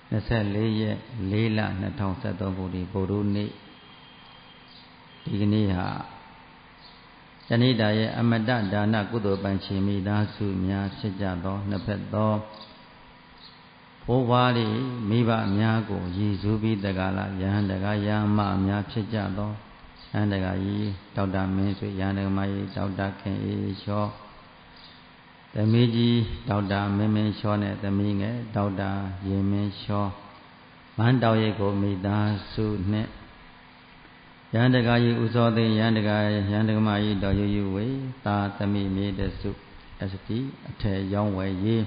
24ရက်4လ2013ခုဒီဗုဒ္ဓနေ့ဒီကနေ့ဟာတဏိတာရဲ့အမတဒါနကုသိုလ်ပိုင်ရှင်မိသားစုများဖြစ်ကြသောနှစ်ဖက်သောဘိုးဘွားတွေမိဘများကိုရည်စူးပြီးတက္ကလာယဟန်တက္ကယမများဖြစ်ကြသောယဟန်တက္ကကြီးဒေါက်တာမင်းဆွေယဟန်တက္ကမကြီးဒေါက်တာခင်အေးချောသမီးကြီးဒေါက်တာမင်းမင်းချောနဲ့သမီးငယ်ဒေါက်တာရင်မင်းချောမန်းတောင်ရိပ်ကိုမိသားစုနဲ့ယဟန်တက္ကကြီးဥသောသိယဟန်တက္ကမကြီးတော်ရွရွဝေသာသမီးမြေတစု SD အထက်ရောင်းဝယ်ရေး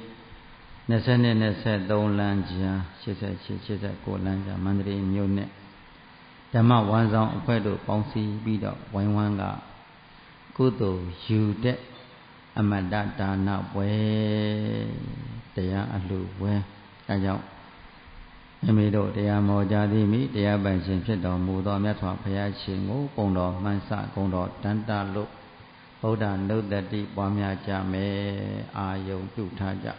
20-23 လမ်းကြား88-89 လမ်းကြားမန္တလေးမြို့နဲ့ဓမ္မဝမ်းဆောင်အဖွဲ့တို့ပေါင်းစည်းပြီးတော့ဝိုင်းဝန်းကကုသိုလ်ယူတဲ့အမတ္တဒါနပွဲတရားအလှပွဲအဲကြောင့်မိတို့တရားမောကြသည်မိတရားပိုင်ရှင်ဖြစ်တော်မူသောမြတ်စွာဘုရားရှင်ကိုပုံတော်မှန်စကုံတော်တန်တလို့ဗုဒ္ဓနုတ္တိပွားများကြမယ်အာယုံပြုထားကြ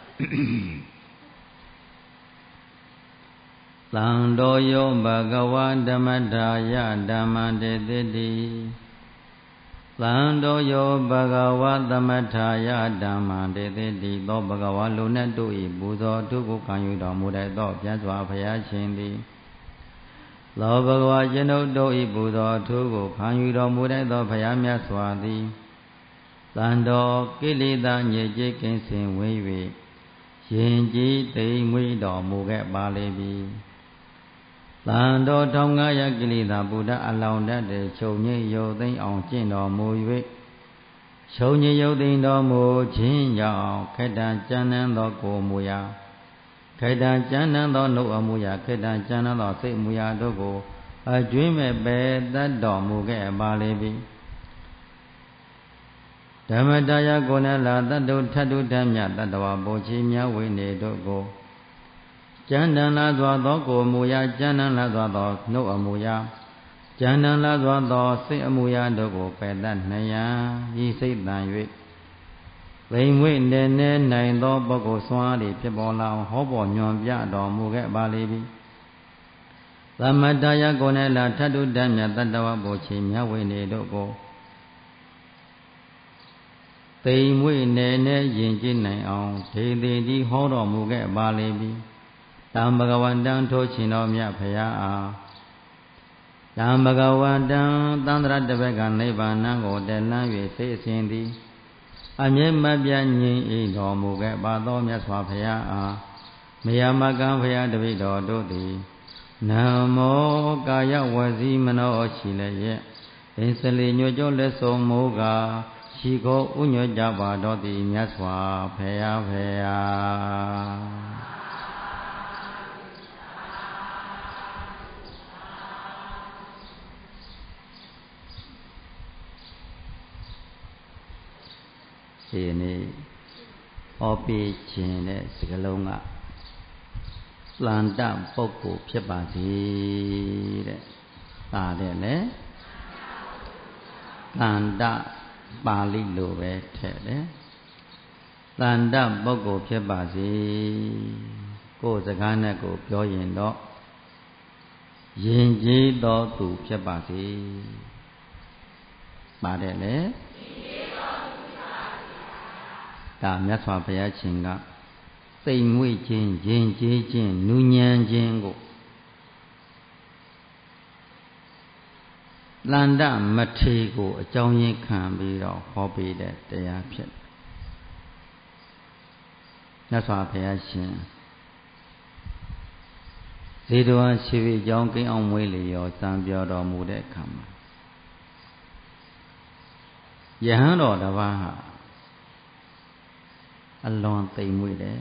သံတော်ယောဘဂဝါဓမ္မထာယဓမ္မတေတိတိသံတော်ယောဘဂဝါသမထာယဓမ္မတေတိတိသောဘဂဝါလူနဲ့တို့၏ပူဇော်ထုကိုခံယူတော်မူတဲ့သောမြတ်စွာဘုရားရှင်သည်သောဘဂဝါရှင်တို့၏ပူဇော်ထုကိုခံယူတော်မူတဲ့သောဘုရားမြတ်စွာသည်သံတော်ကိလေသာညစ်ကြေးကင်းစင်ဝေး၍ယင်ကြည်သိမ်မွေ့တော်မူခဲ့ပါလေပြီသံတော်1500ကိလေသာဗုဒ္ဓအလောင်းတတ်တဲ့ချုပ်ငြိမ်ရုပ်သိမ်းအောင်ကျင့်တော်မူ၍ချုပ်ငြိမ်ရုပ်သိမ်းတော်မူခြင်းကြောင့်ခေတ္တကျမ်းနန်းသောကိုယ်မူရာခေတ္တကျမ်းနန်းသောနှုတ်အမူရာခေတ္တကျမ်းနန်းသောစိတ်မူရာတို့ကိုအကျွင်းမဲ့ပယ်တတ်တော်မူခဲ့ပါလေပြီဓမ္မတရားကိုယ်နဲ့လာတတ္တုထတ္တုဓမ္မတတ္တဝဘုချီမြဝိနေတို့ကိုကျမ်းတန်လာစွာသောကိုယ်မူရာကျမ်းတန်လာစွာသောနှုတ်အမူရာကျမ်းတန်လာစွာသောစိတ်အမူရာတို့ကိုပယ်တတ်နိုင်ရန်ဤစိတ်တန်၍သိမ်မွေ့နေနေနိုင်သောပုဂ္ဂိုလ်စွမ်းအားဖြင့်ပေါ်လာအောင်ဟောပေါ်ညွန်ပြတော်မူခဲ့ပါလေပြီသမတ္တယကိုယ်နဲ့လာထတ္တုဓမ္မတတ္တဝဘုချီမြဝိနေတို့ကိုသိမ်မွေ့နေနေယဉ်ကျေးနိုင်အောင်ဒေသေတိဟောတော်မူခဲ့ပါလေပြီတံဘဂဝန္တံထိုရှင်တော်မြတ်ဖရာအားတံဘဂဝန္တံသန္တရတပည့်ကနိဗ္ဗာန်ကိုတည်လန်း၍စိတ်အစဉ်သည်အမြဲမပြတ်ငြိမ်အိတော်မူခဲ့ပါသောမြတ်စွာဘုရားအားမယမကံဘုရားတပည့်တော်တို့သည်နမောကာယဝစီမနောရှိလည်းရဲ့အင်းစလီညွတ်ကြောလက်ဆုံးမိုးကရှိကိုဥညွတ်ကြပါတော်သည်မြတ်စွာဘုရားဘုရားဒီနေ့ဟောပြခြင်းတဲ့စကားလုံးကသန္တပုဂ္ဂိုလ်ဖြစ်ပါစေတဲ့ဒါတဲ့လေသန္တပါဠိလိုပဲထည့်တယ်သန္တပုဂ္ဂိုလ်ဖြစ်ပါစေကိုယ်စကားနဲ့ကိုပြောရင်တော့ယဉ်ကျေးသောသူဖြစ်ပါစေပါတယ်လေဒါမြတ်စွာဘုရားရှင်ကသိမ်မွေ့ခြင်းယဉ်ကျေးခြင်းနူးညံ့ခြင်းကိုလန္တမထေကိုအကြောင်းရင်းခံပြီးတော့ဟောပေးတဲ့တရားဖြစ်မြတ်စွာဘုရားရှင်ဇေတဝန်ရှိပြီအကြောင်းကိန်းအောင်မွေးလျော်စံပြောတော်မူတဲ့အခါမှာယဟန်တော်တစ်ပါးဟာအလွန်သိမ်မွေ့တယ်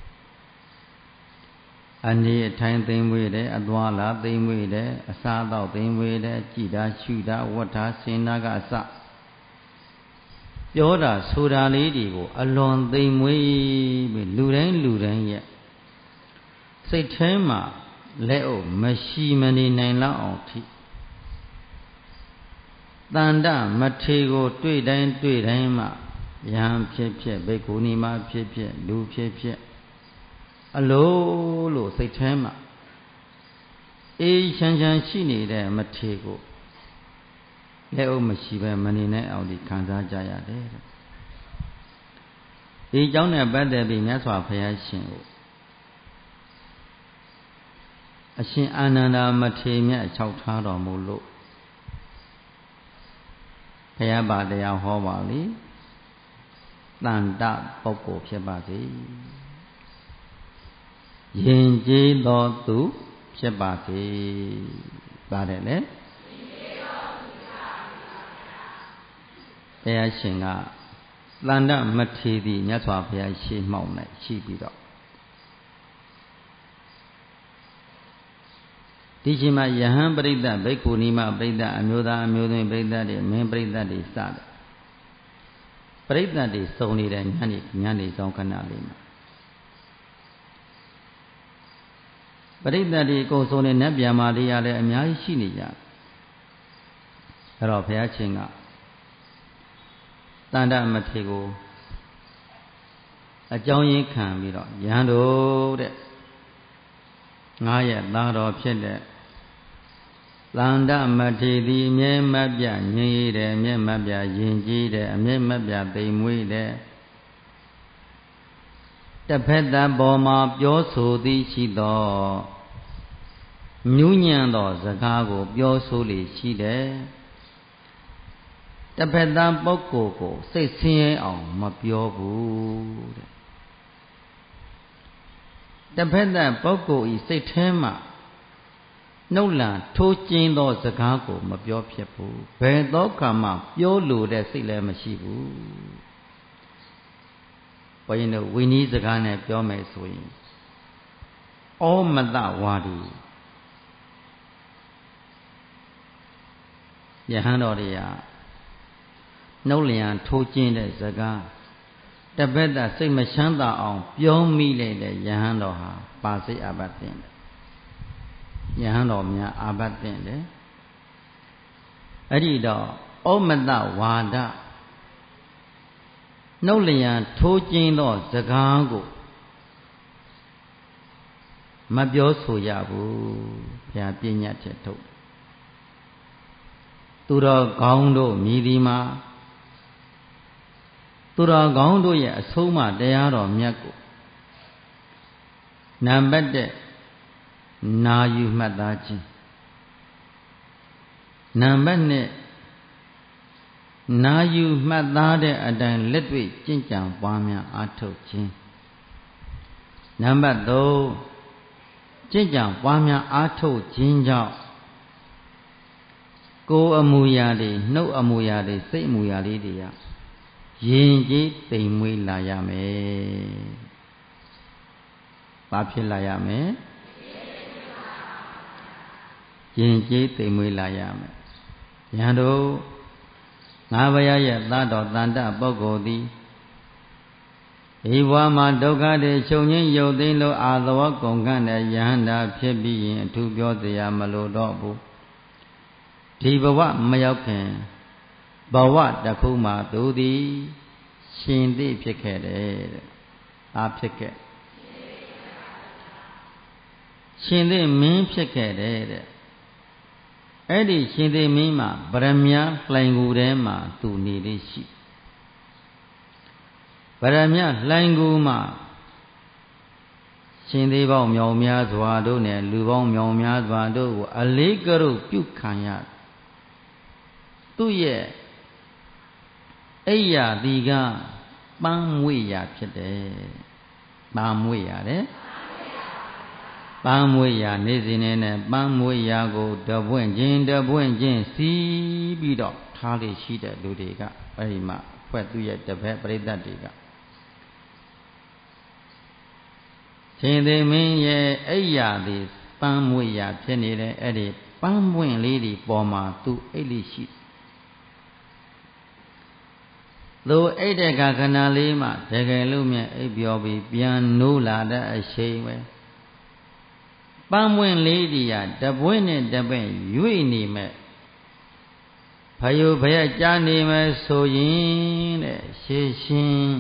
အနေအထိုင်သိမ်မွေ့တယ်အသွားလာသိမ်မွေ့တယ်အစားအသောက်သိမ်မွေ့တယ်ကြည်တာရှုတာဝတ်တာစင်တာကအစပြောတာဆိုတာလေးတွေကိုအလွန်သိမ်မွေ့ပြီးလူတိုင်းရဲ့စိတ်ထဲမှာလက်အုပ်မရှိမနေနိုင်လောက်အောင်ထိတန္တမထေကိုတွေ့တိုင်းမှယံဖြစ်ဖြစ်ဘိက္ခုနီမဖြစ်ဖြစ်လူဖြစ်ဖြစ်အလိုလိုစိတ်ထဲမှာချမ်းချမ်းရှိနေတဲ့မထေကိုလက်အုပ်မရှိပဲမနေနဲ့အောင်ဒီခံစားကြရတယ်တဲ့ဒီเจ้าနဲ့ပတ်သက်ပြီးမြတ်စွာဘုရားရှင်ကိုအရှင်အာနန္ဒာမထေရမြတ်လျှောက်ထားတော်မူလို့ဘုရားပါတရားဟောပါလေတန်တပုဂ္ဂိုလ်ဖြစ်ပါစေယဉ်ကျေးသောသူဖြစ်ပါစေပါတယ်လေဘုရားရှင်ကတန်တမထေရသည်မြတ်စွာဘုရားရှေ့မှောက်၌ရှိပြီးတော့ဒီချိန်မှာယဟန်ပရိသတ်ဘိက္ခုနီမပရိသတ်အမျိုးသားအမျိုးသမီးပရိသတ်တွေမင်းပရိသတ်တွေစတယ်ပရိသတ်တွေစုံနေတဲ့ညနေဆောင်ခဏလေးမှာပရိသတ်တွေအကုန်စုံနေနတ်ဗျာမာလေးရလည်းအများကြီးရှိနေကြအဲ့တော့ဘုရားရှင်ကတန်တမထေရကိုအကြောင်းရင်းခံပြီးတော့ယဟန်တို့တဲ့ငါရဲ့သားတော်ဖြစ်တဲ့တန်တမထေရသည်အမြဲမပြတ်ငြိမ်းရတဲ့အမြဲမပြတ်ယဉ်ကျေးတဲ့အမြဲမပြတ်သိမ်မွေ့တဲ့တစ်ဖက်သက်ပေါ်မှာပြောဆိုသည်ရှိသောညဉ့်ညံ့သောစကားကိုပြောဆိုလေရှိတယ်တစ်ဖက်သက်ပုဂ္ဂိုလ်ကိုစိတ်ဆင်းရဲအောင်မပြောဘူးတဲ့တစ်ဖက်သက်ပုဂ္ဂိုလ်ဤစိတ်ထဲမှာနှုတ်လံထိုးကျင်းသောစကားကိုမပြောဖြစ်ဘူးဘယ်သောအခါမှပြောလိုတဲ့စိတ်လည်းမရှိဘူးဘုန်းကြီးတို့ဝိနည်းစကားနဲ့ပြောမယ်ဆိုရင်ဩမတဝါဒီယဟန်တော်တွေကနှုတ်လျံထိုးကျင်းတဲ့စကားတပတ်သက်စိတ်မချမ်းသာအောင်ပြောမိလိုက်တဲ့ယဟန်တော်ဟာပါစိတ်အာဘတ်တင်တယ်ယဟန်တော်များအာဘတ်တင်တယ်အဲ့ဒီတော့ဩမတဝါဒနှုတ်လျံထိုးကျင်းသောစကားကိုမပြောဆိုရဘူးဘုရားပြညတ်ချက်ထုတ်သူတော်ကောင်းတို့မြည်ဒီမှာသူတော်ကောင်းတို့ရဲ့အဆုံးအမတရားတော်မြတ်ကိုနံပါတ်1နာယူမှတ်သားခြင်းနံပါတ်2နာယူမှတ်သားတဲ့အတိုင်းလက်တွေ့ကျင့်ကြံပွားများအားထုတ်ခြင်းနံပါတ်3ကျင့်ကြံပွားများအားထုတ်ခြင်းကြောင့်ကိုယ်အမူအရာတွေနှုတ်အမူအရာတွေစိတ်အမူအရာလေးတွေကယဉ်ကျေးသိမ်မွေ့လာရမယ်။ဘာဖြစ်လာရမလဲ။ယဉ်ကျေးသိမ်မွေ့လာရမယ်။ညာတို့ငါဘုရားရဲ့သားတော်တန်တပုဂ္ဂိုလ်သည်ဒီဘဝမှာဒုက္ခတွေချုပ်ငြိမ်းရုပ်သိမ်းလို့အာသဝကုန်ကန့်တဲ့ယဟန္တာဖြစ်ပြီးရင်အထူးပြောစရာမလိုတော့ဘူးဒီဘဝမရောက်ခင်ဘဝတစ်ခုမှသူသည်ရှင်သိဖြစ်ခဲ့တယ်တဲ့အားဖြစ်ခဲ့ရှင်သိမင်းဖြစ်ခဲ့တယ်တဲ့အဲ့ဒီရှင်သိမင်းမှာဗရမ ्या လှိုင်ကူထဲမှာသူနေလေးရှိဗရမ ्या လှိုင်ကူမှာရှင်သေးပေါင်းမြောင်များစွာတို့နဲ့လူပေါင်းမြောင်များစွာတို့ကိုအလေးကရုပြုခံရသူ့ရဲ့အိယာဒီကပန်းမွေရာဖြစ်တယ်ပန်းမွေရာတဲ့ပန်းမွေရာနေစဉ်နဲ့ပန်းမွေရာကိုတပွင့်ချင်းစီးပြီးတော့ထားလေရှိတဲ့လူတွေကအဲဒီမှာဖွဲ့သူ့ရဲ့တပည့်ပရိသတ်တွေကရှင်သေမင်းရဲ့အိယာဒီပန်းမွေရာဖြစ်နေတဲ့အဲ့ဒီပန်းပွင့်လေးတွေပေါ်မှာသူအိတ်လေးရှိသို့အိတ်တဲ့ခဏလေးမှတကယ်လို့မြဲအိပ်ပျော်ပြီးပြန်နိုးလာတဲ့အချိန်ပဲပန်းပွင့်လေးတည်းရတပွင့်နဲ့တပွင့်ရွေ့နေမဲ့ဖယုဖယကြားနေမယ်ဆိုရင်တဲ့ရှေးရှင်း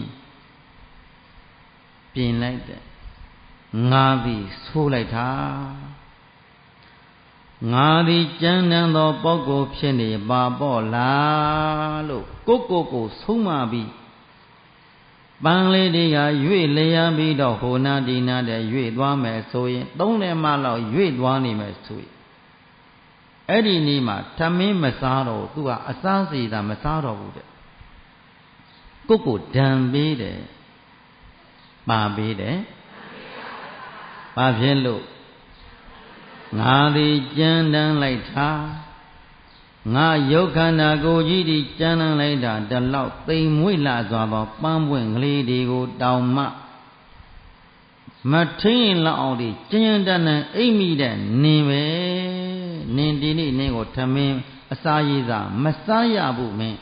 ပြင်လိုက်တဲ့ငါပြီးဆိုးလိုက်တာငါသည်ကြမ်းတမ်းသောပုဂ္ဂိုလ်ဖြစ်နေပါပေါ့လားလို့ကိုဆုံးမပြီးပန်းလေးတွေကရွေ့လျားပြီးတော့ဟိုနာဒီနာတဲ့ရွေ့သွားမယ်ဆိုရင်သုံးလက်မလောက်ရွေ့သွားနေမယ်ဆိုရင်အဲ့ဒီနေ့မှာထမင်းမစားတော့သူကအစားစီတာမစားတော့ဘူးတဲ့ကိုဒံပေးတယ်ပါပေးတယ်ဘာဖြစ်လို့ငါသည်ကြမ်းတမ်းလိုက်တာငါယုတ်ခန္ဓာကိုယ်ကြီးဒီကြမ်းတမ်းလိုက်တာတလောက်သိမ်မွေ့လာစွာသောပန်းပွင့်ကလေးတွေကိုတောင်မှမထင်းလောက်အောင်ဒီကျဉ်တန်းတန်းအိမ်မိတဲ့နင်ပဲနင်ဒီနေ့နင်ကိုထမင်းအစာရည်စာမစားရဘူးမင်း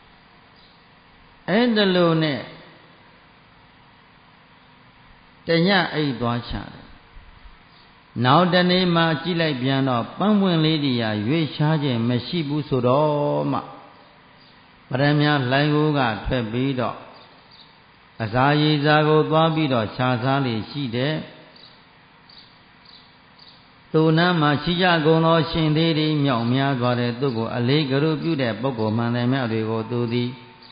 အဲ့ဒါလို့နဲ့တညအိတ်သွားချတယ်နောက်တနေ့မှကြည့်လိုက်ပြန်တော့ပန်းပွင့်လေးတွေရွေ့ရှားခြင်းမရှိဘူးဆိုတော့မှပရမညာလိုင်ကိုကထွက်ပြီးတော့အစာရည်စာကိုသွားပြီးတော့ခြာစားလေရှိတယ်သူနာမှာရှိကြကုန်သောရှင်သေးတွေမြောက်များသွားတဲ့သူကိုအလေးကရုပြုတဲ့ပုဂ္ဂိုလ်မှန်တယ်မြတ်တွေကိုသူသည်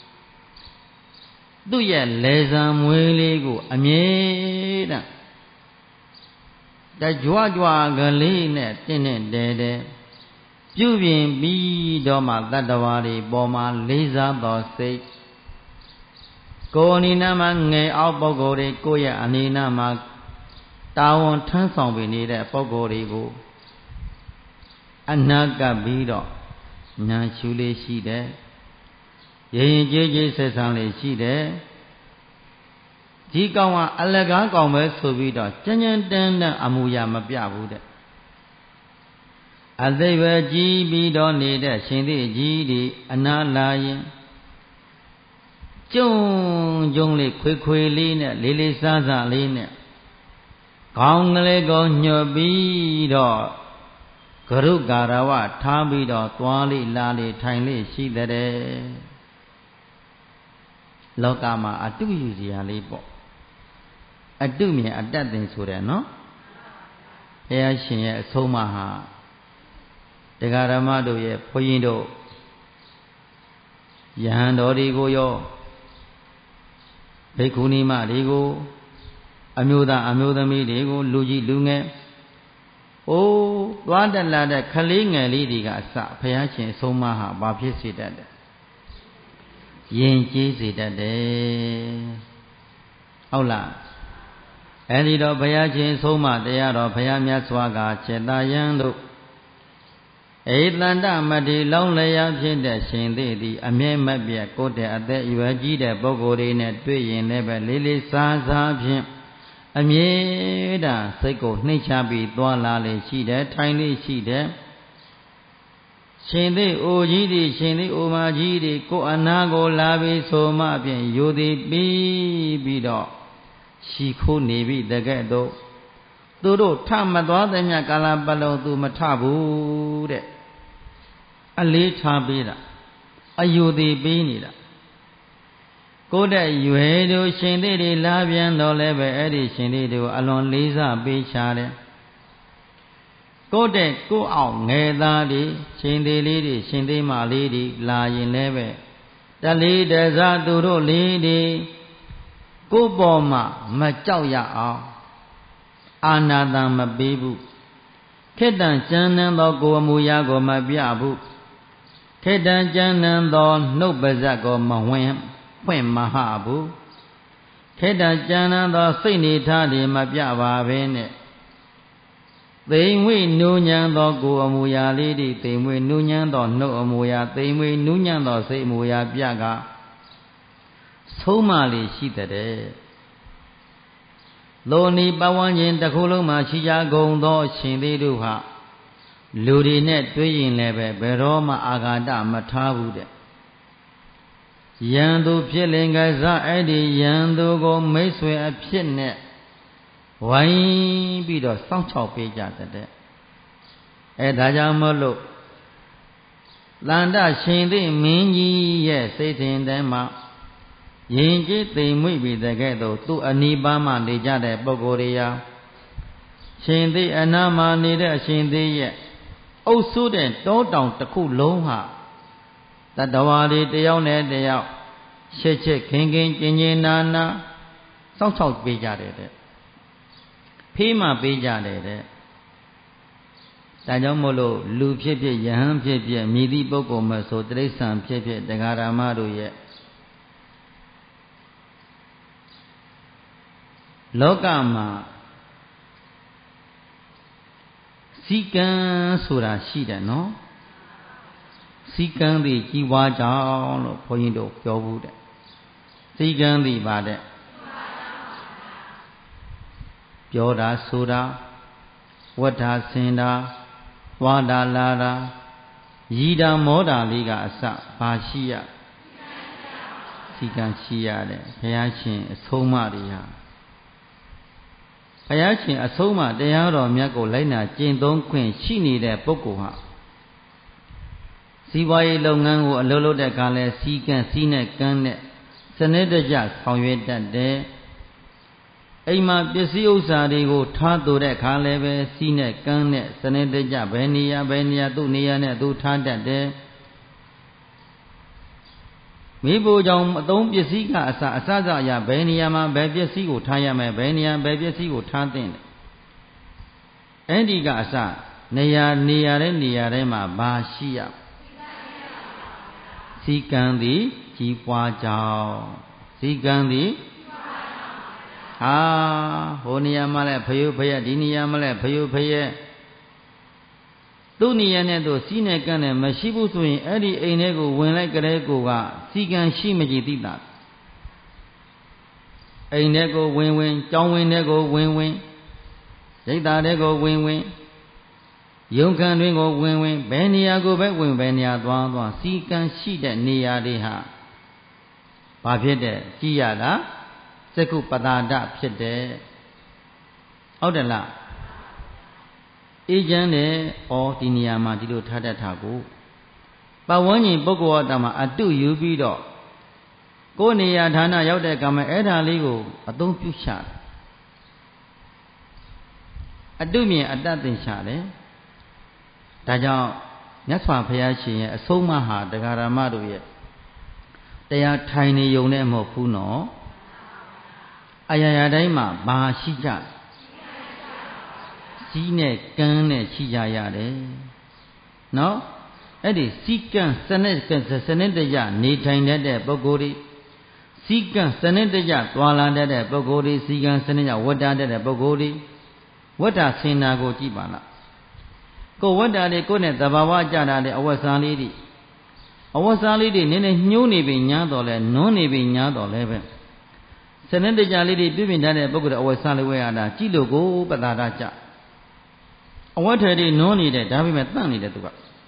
သူ့ရဲ့လေဆံမွေးလေးကိုအမြဲတမ်းတကြွကြွကလေးနဲ့တင်းတဲပြုပြင်ပြီးတော့မှတတ္တဝါတွေပေါ်မှာလေးစားတော်စိတ်ကိုယ်အနိနာမှာငယ်အောက်ပုဂ္ဂိုလ်တွေကိုယ့်ရဲ့အနိနာမှာတာဝန်ထမ်းဆောင်ပြီးနေတဲ့ပုဂ္ဂိုလ်တွေကိုအနာကပ်ပြီးတော့ညာရှုလေးရှိတယ်ရင်ကြေးကြေးဆက်ဆံလေးရှိတယ်ဒီကောင်ကအလကားကောင်ပဲဆိုပြီးတော့ကြမ်းကြမ်းတမ်းတမ်းအမူအရာမပြဘူးတဲ့အသိပဲကြီးပြီးတော့နေတဲ့ရှင်သေးကြီးဒီအနာလာရင်ကျုံလေးခွေလေးနဲ့လေးလေးစားစားလေးနဲ့ခေါင်းကလေးကိုညှော်ပြီးတော့ကရုကာရဝထားပြီးတော့သွားလေးလာလေးထိုင်လေးရှိတဲ့လောကမှာအတုယူစရာလေးပေါ့အတုမြင်အတတ်သိဆိုတယ်နော်ဘုရားရှင်ရဲ့အဆုံးအမဟာတရားဓမ္မတို့ရဲ့ဘုန်းကြီးတို့ယဟန်တော်တွေကိုရောဘိက္ခုနီမတွေကိုအမျိုးသားအမျိုးသမီးတွေကိုလူကြီးလူငယ်သွားတက်လာတဲ့ခလေးငယ်လေးတွေကအစဘုရားရှင်အဆုံးအမဟာဘာဖြစ်စေတတ်တယ်ယဉ်ကျေးစေတတ်တယ်ဟုတ်လားအဲဒီတော့ဘုရားရှင်ဆုံးမတရားတော်ဘုရားမြတ်စွာကစေတယံတို့ဧတန္တမတိလောင်းလျာဖြစ်တဲ့ရှင်သေးသည်အမြဲမပြတ်ကိုယ်တဲ့အသက်အရွယ်ကြီးတဲ့ပုဂ္ဂိုလ်တွေနဲ့တွေ့ရင်လည်းပဲလေးလေးစားစားဖြင့်အမြဲတမ်းစိတ်ကိုနှိမ့်ချပြီးသွားလာလေရှိတယ်ထိုင်လေရှိတယ်ရှင်သေးအိုကြီးတွေရှင်သေးအိုမကြီးတွေကိုအနာကိုလာပြီးဆိုမှဖြင့်ယူသည်ပြီးတော့ရှိခိုးနေပြီတကဲ့သို့သူတို့ထမသွားတဲ့မြတ်ကာလပတ်လုံးသူမထဘူးတဲ့အလေးထားပေးတာအယူသည်ပေးနေတာကိုယ်တဲ့ရွယ်တို့ရှင်သေးတွေလာပြန်တော့လည်းပဲအဲ့ဒီရှင်သေးတွေကိုအလွန်လေးစားပေးချတယ်ကိုယ်တဲ့ကိုယ်အောင်ငယ်သားတွေရှင်သေးလေးတွေရှင်သေးမလေးတွေလာရင်လည်းပဲတလေးတစားသူတို့လေးတွေကိုယ်ပေါ်မှာမကြောက်ရအောင်အာနာတံမပေးဘူးခေတ္တကျမ်းနှံသောကိုယ်အမူအရာကိုမပြဘူးခေတ္တကျမ်းနှံသောနှုတ်ပါးစပ်ကိုမဝင်ဖွင့်မဟဘူးခေတ္တကျမ်းနှံသောစိတ်နေထားတွေမပြပါဘဲနဲ့သိမ်မွေ့နူးညံ့သောကိုယ်အမူအရာလေးတွေသိမ်မွေ့နူးညံ့သောနှုတ်အမူအရာသိမ်မွေ့နူးညံ့သောစိတ်အမူအရာပြကဆုံးမလေးရှိတဲ့လိုနီပဝန်းကျင်တစ်ခုလုံးမှာရှိကြကုန်သောရှင်သေးတို့ဟာလူတွေနဲ့တွေ့ရင်လည်းပဲဘယ်တော့မှအာဃာတမထားဘူးတဲ့ယံသူဖြစ်လင်ကစားအဲ့ဒီယံသူကိုမိတ်ဆွေအဖြစ်နဲ့ဝိုင်းပြီးတော့စောင့်ချောက်ပေးကြတဲ့ဒါကြောင့်မို့လို့တန်တရှင်သေးမင်းကြီးရဲ့စိတ်ထင်ထဲမှာယဉ်ကျေးသိမ်မွေ့ပြီးတဲ့ကဲ့သို့သူအနိပါမှနေကြတဲ့ပုဂ္ဂိုလ်တွေရာရှင်သေးအနာမှာနေတဲ့အရှင်သေးရဲ့အုပ်စိုးတဲ့တောတောင်တစ်ခုလုံးဟာတတဝါတွေတယောက်နဲ့တယောက်ရှက်ရှက်ခင်ခင်ကျင်ကျင်နာနာစောင့်ရှောက်ပေးကြတယ်တဲ့ဖေးမှပေးကြတယ်တဲ့ဒါကြောင့်မို့လို့လူဖြစ်ဖြစ်ယဟန်ဖြစ်ဖြစ်မြည်သည့်ပုဂ္ဂိုလ်မဆိုတိရစ္ဆာန်ဖြစ်ဖြစ်တရားဓမ္မတို့ရဲ့လောကမှာစီကံဆိုတာရှိတယ်နော်စီကံသည်ကြီးပွားကြောင်းလို့ဘုန်းကြီးတို့ပြောဘူးတဲ့စီကံသည်ပါတဲ့ပြောတာဆိုတာဝတ်တာဆင်တာသွားတာလာတာရည်တာမောတာလေးကအစဘာရှိရစီကံရှိရတယ်ဘုရားရှင်အဆုံးအမတွေဟာဘုရားရှင်အဆုံးအမတရားတော်မြတ်ကိုလိုက်နာကျင့်သုံးခွင့်ရှိနေတဲ့ပုဂ္ဂိုလ်ဟာစီးပွားရေးလုပ်ငန်းကိုအလုပ်လုပ်တဲ့အခါလဲစီကံစီးနဲ့ကမ်းနဲ့စနစ်တကျဆောင်ရွက်တတ်တယ်အိမ်မှာပစ္စည်းဥစ္စာတွေကိုထားသို့တဲ့အခါလဲပဲစီးနဲ့ကမ်းနဲ့စနစ်တကျဘယ်နေရာသူ့နေရာနဲ့သူထားတတ်တယ်မိဖို့ကြောင့်အသုံးပစ္စည်းကအစအရာဘယ်နေရာမှာဘယ်ပစ္စည်းကိုထားရမယ်ဘယ်နေရာဘယ်ပစ္စည်းကိုထားသင့်တယ်အဲ့ဒီကအစနေရာတိုင်းမှာဘာရှိရစီကံသည်ကြီးပွားကြောင်းစီကံသည်ဟိုနေရာမှာလဲဖယုဖယဒီနေရာမှာလဲဖယုဖယသူ့နေရာနဲ့သူစီးနဲ့ကန့်နဲ့မရှိဘူးဆိုရင်အဲ့ဒီအိမ်ထဲကိုဝင်လိုက်ကလေးကိုကစီကံရှိမကြည်သိတာအိမ်ထဲကိုဝင်ကြောင်းဝင်ထဲကိုဝင်ရိတ်သားထဲကိုဝင်ရုံခံတွင်ကိုဝင်ဘယ်နေရာကိုပဲဝင်ဘယ်နေရာသွားစီကံရှိတဲ့နေရာတွေဟာဘာဖြစ်တဲ့ကြည်ရတာစက္ခုပတာဒဖြစ်တယ်ဟုတ်တယ်လားအေးချမ်းတယ်ဒီနေရာမှာဒီလိုထားတတ်တာကိုပတ်ဝန်းကျင်ပုဂ္ဂိုလ်အတ္တမှာအတုယူပြီးတော့ကိုယ်နေရာဌာနရောက်တဲ့ကံမှာအဲ့ဒါလေးကိုအသုံးပြုချတယ်အတုမြင်အတ္တသင်ချတယ်ဒါကြောင့်မြတ်စွာဘုရားရှင်ရဲ့အဆုံးအမဟာတရားဓမ္မတို့ရဲ့တရားထိုင်နေုံနဲ့မဟုတ်ဘူးနော်အရာရာတိုင်းမှာဘာရှိကြစီးနဲ့ကမ်းနဲ့ရှိကြရတယ်နော်အဲ့ဒီစီးကမ်းစနစ်တကျနေထိုင်တတ်တဲ့ပုဂ္ဂိုလ်တွေစီးကမ်းစနစ်တကျသွားလာတတ်တဲ့ပုဂ္ဂိုလ်တွေစီးကမ်းစနစ်တကျဝတ္တာတတ်တဲ့ပုဂ္ဂိုလ်တွေဝတ္တာဆင်နာကိုကြည့်ပါလားကိုဝတ္တာတွေကိုနဲ့သဘာဝကြတာတဲ့အဝတ်စားလေးတွေနည်းနည်းညှိုးနေပြီညားတော်လဲနွန်းနေပြီညားတော်လဲပဲစနစ်တကျလေးတွေပြပြင်ထားတဲ့ပုဂ္ဂိုလ်အဝတ်စားလေးဝဲရတာကြည့်လို့ကိုပတာဒကြအဝတ်ထည်တွေနွန်းနေတယ်ဒါပေမဲ့တန့်နေတယ်သူက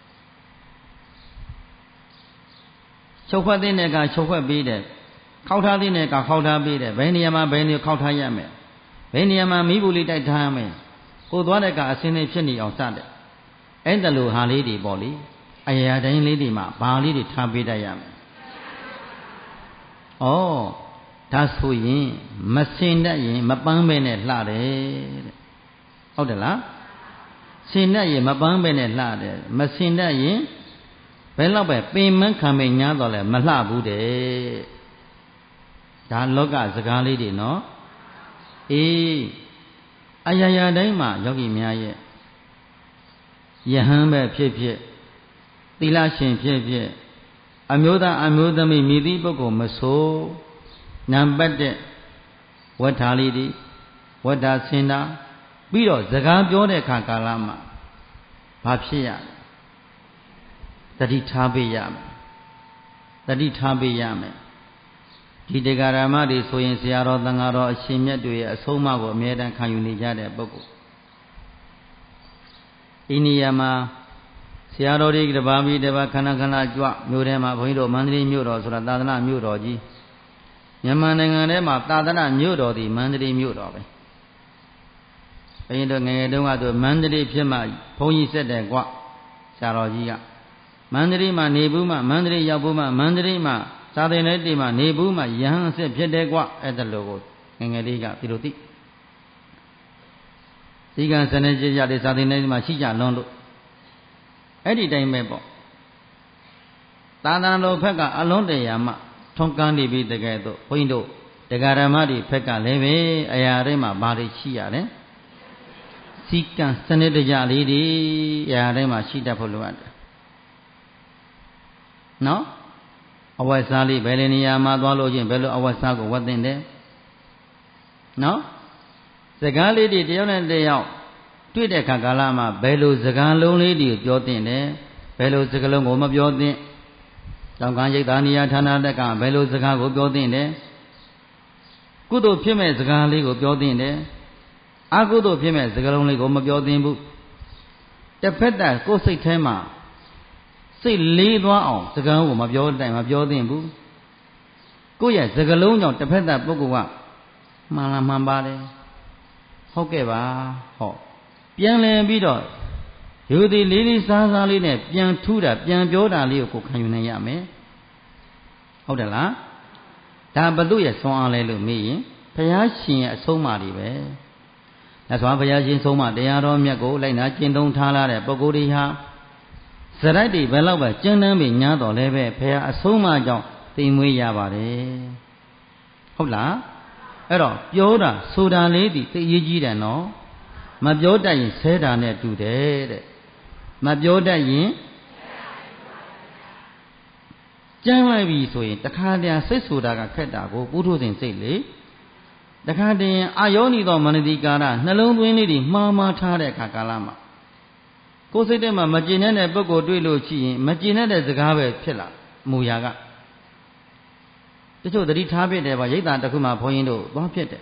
ချုပ်ခွက်တဲ့ကချုပ်ခွက်ပေးတယ်ခောက်ထားတဲ့ကခောက်ထားပေးတယ်ဘယ်နေရာမှာဘယ်နေခောက်ထားရမယ်ဘယ်နေရာမှာမိဘူးလေးတိုက်ထားရမယ်ကိုသွားတဲ့ကအစင်းလေးဖြစ်နေအောင်စတယ်အဲ့ဒါလိုဟာလေးတွေပေါ့လေအရာတိုင်းလေးတွေမှာဘာလေးတွေထားပေးတတ်ရမယ်ဒါဆိုရင်မစင်တတ်ရင်မပန်းပဲနဲ့လှတယ်တဲ့ဟုတ်တယ်လားစင်တတ်ရင်မပန်းပဲနဲ့လှတယ်မစင်တတ်ရင်ဘယ်တော့ပဲပင်မခံမညားတော့လဲမလှဘူးတဲ့ဒါလောကစကားလေးတွေနော်အရာရာတိုင်းမှာယောဂီများရဲ့ယဟန်ပဲဖြစ်ဖြစ်သီလရှင်ဖြစ်ဖြစ်အမျိုးသားအမျိုးသမီးမြည်သည့်ပုဂ္ဂိုလ်မဆိုနံပါတ်1ဝတ္ထာလေးတွေဝတ္ထာဆင်တာပြီးတော့စကားပြောတဲ့အခါကာလမှာဘာဖြစ်ရလဲတတိထားပေးရမယ်ဒီတရားဓမ္မတွေဆိုရင်ဆရာတော်သံဃာတော်အရှင်မြတ်တွေရဲ့အဆုံးအမကိုအမြဲတမ်းခံယူနေကြတဲ့ပုဂ္ဂိုလ်ဒီနေရာမှာဆရာတော်တွေတပါးပြီးတပါးခဏကြွမြို့ထဲမှာဘုန်းကြီးတို့မန္တလေးမြို့တော်ဆိုတာသာသနာမြို့တော်ကြီးမြန်မာနိုင်ငံထဲမှာသာသနာမြို့တော်ဒီမန္တလေးမြို့တော်ပဲဘုန်းကြီးတို့ငယ်တုန်းကသူမန္တလေးဖြစ်မှဘုန်းကြီးဆက်တယ်ကွဆရာတော်ကြီးကမန္တလေးမှာနေဘူးမှမန္တလေးရောက်ဘူးမှမန္တလေးမှာသာသနာ့တေမှာနေဘူးမှယဟန်ဆက်ဖြစ်တယ်ကွအဲ့ဒါလိုကိုငယ်လေးကဒီလိုသိစီကံစနစ်ကြတဲ့သာသနာ့တေမှာရှိကြလွန်လို့ Eddie Daimepo Tadano Pekka alone the Yama Tonkandi be the ghetto, window, the Garamadi Pekka Leve, Ayarema Bari Chia, Sika Senator Lady, Yarema Shita Poluad. No? Our Sally, Belenia, Madwalo, Bello, our Sago, what in there? No? The Gali did the other day out. Tweet Kagalama, Bello, the Galo lady, Jotin, Bello, the Galoma Jotin, Tanganji Dania Tana, the Gan, Bello, the Gago Jotin, good old Pimes, the Gali go Jotin, I go to Pimes, the Galonly Goma Jotin. The pet that goes say Tema. Say lead one the Galoma of your time of your thing. Go yes, the Galon, the pet that Bogua. Malamambade. Okay, ho. Pian Bido. You the lady Sasaline, Pian Tuda, Pian Joda Leo Cocanayame. How the la? Tabaluya Swan Lelu me, Payashin at Somali. That's why Payashin Soma, they are on Yago, like Nachin Tala, Bogodiha. Sarati, Belova, Janami, Yado, Leve, Paya Soma, Timwe Yabare. Hola? Yoda, Soda lady, the Yiji no. Mabyoda in Sedane today. Mabyoda in Janai Sui, the Candian Sesuda Ketago, Buddhos in Sele. The Candian Ioni Domanidi Gara, Nalon Winidi, Mama Tare Kakalama. Cosidema, Maginene Bogo Duiluchi, Maginene the Gave Pilla, Muyaga. The two the retabit ever Yeta Takuma Poindo, Bompete.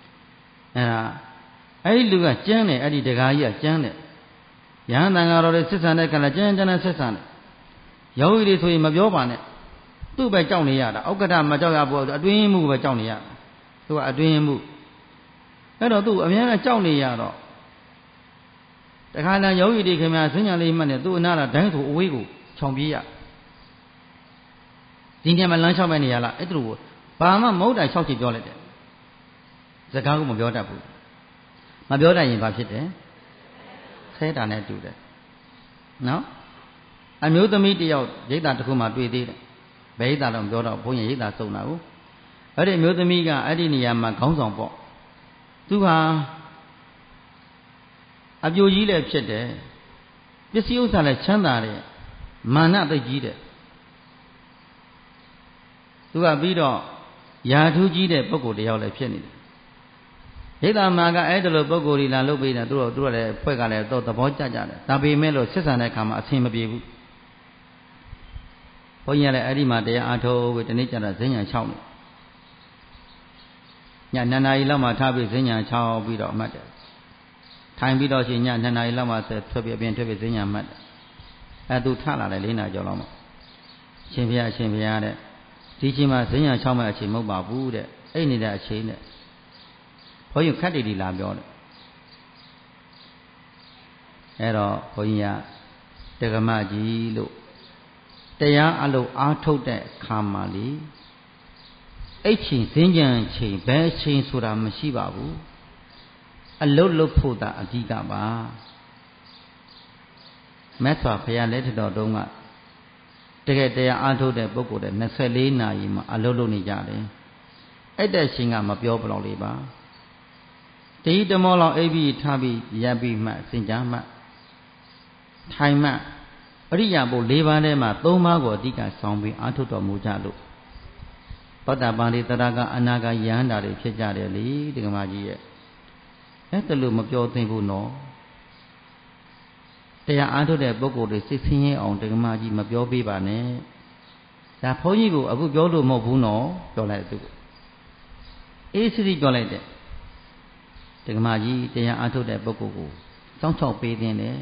I look at Janet, Eddie de Gaia, Janet. Yananga or the Sisane Calajan and Sisane. Yo it is with Mabiobanet. Two by Johnny Yada, Okata Majoya, a dream move by Johnny Yada. To a dream move. I don't do a man Johnny Yada. The kind of Yo it came as singly money, do another dance to Wigo, Chombia. Dingham and lunch of any yala, it drew. Pama mode I shot it jolly. The Gago Mabioda. Mabioda in Baptiste. Said I do that. No? I knew the media, Jada Kuma do it. Beda on Goda, Poyeda so now. I didn't know the Miga, I didn't yam comes on board. To her. Have you left there? This use a chandari. Mana the Gide. To a video, Yadu Gide Poco de Ola Penny. Hida Maga Idol Bogori La Lubina drew a Pegale, the Bojaja, Tabi Melo, Sesana come a same baby. Poyala Adima de Ato with the nature of Zenya Chow. Yanana Lama Tabi Zenya Chow Bido Matter. Time Bido Nana Lama said Toby Ben Toby Zenya Matter. Adu Tala Lena Joloma. Chimpia, teaching my Zenya Choma Chimoba Bude, any that chain. For you cut it, Labion. Ero, Poya, Tegamaji, look. They are allo Arto de Kamali. H. Zinjan Chi, Bear Chain Sura Mashibabu. A low puda Adigaba. Metwa Paya let it or donga. They get their Arto de Bogo de Nasalina, a lolo nijade. At that sing I'm a pure liba. They eat the mall of AB Tabi, Yabi Mat, Sinjama. Time Riabo Levanema, Tomago Dika Sombi, Antoto Mujalo. Patabandi Taraga Anaga Yanda, Chejari, the Gamaji. At the loom of your thing, no. They are out of their book, the 16 on the Gamaji Mabio Bibane. That Poyigo, a good Yolo Mobuno, Jolado. Easily Jolade. The Gamaji, they are out of their book. Some talk bathing there.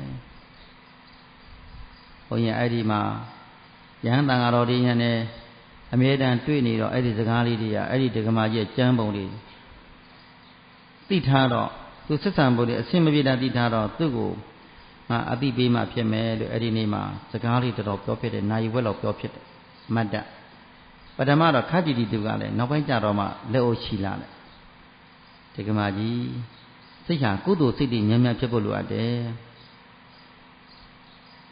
Oya Adima Yandanga Rodine, a maid and twinny or Eddie the Galidia, Eddie the Gamaji, Jamboli. Titaro, to somebody, a simile Titaro, Tugo, Abi Bima Pieme, Eddie Nima, the Gali of Prophet, and I will of Prophet, Mada. But a matter of Kadi to Gale, no Roma, Leo Shila. The Gamaji, Sika, Kudu City, Yamia people who are there.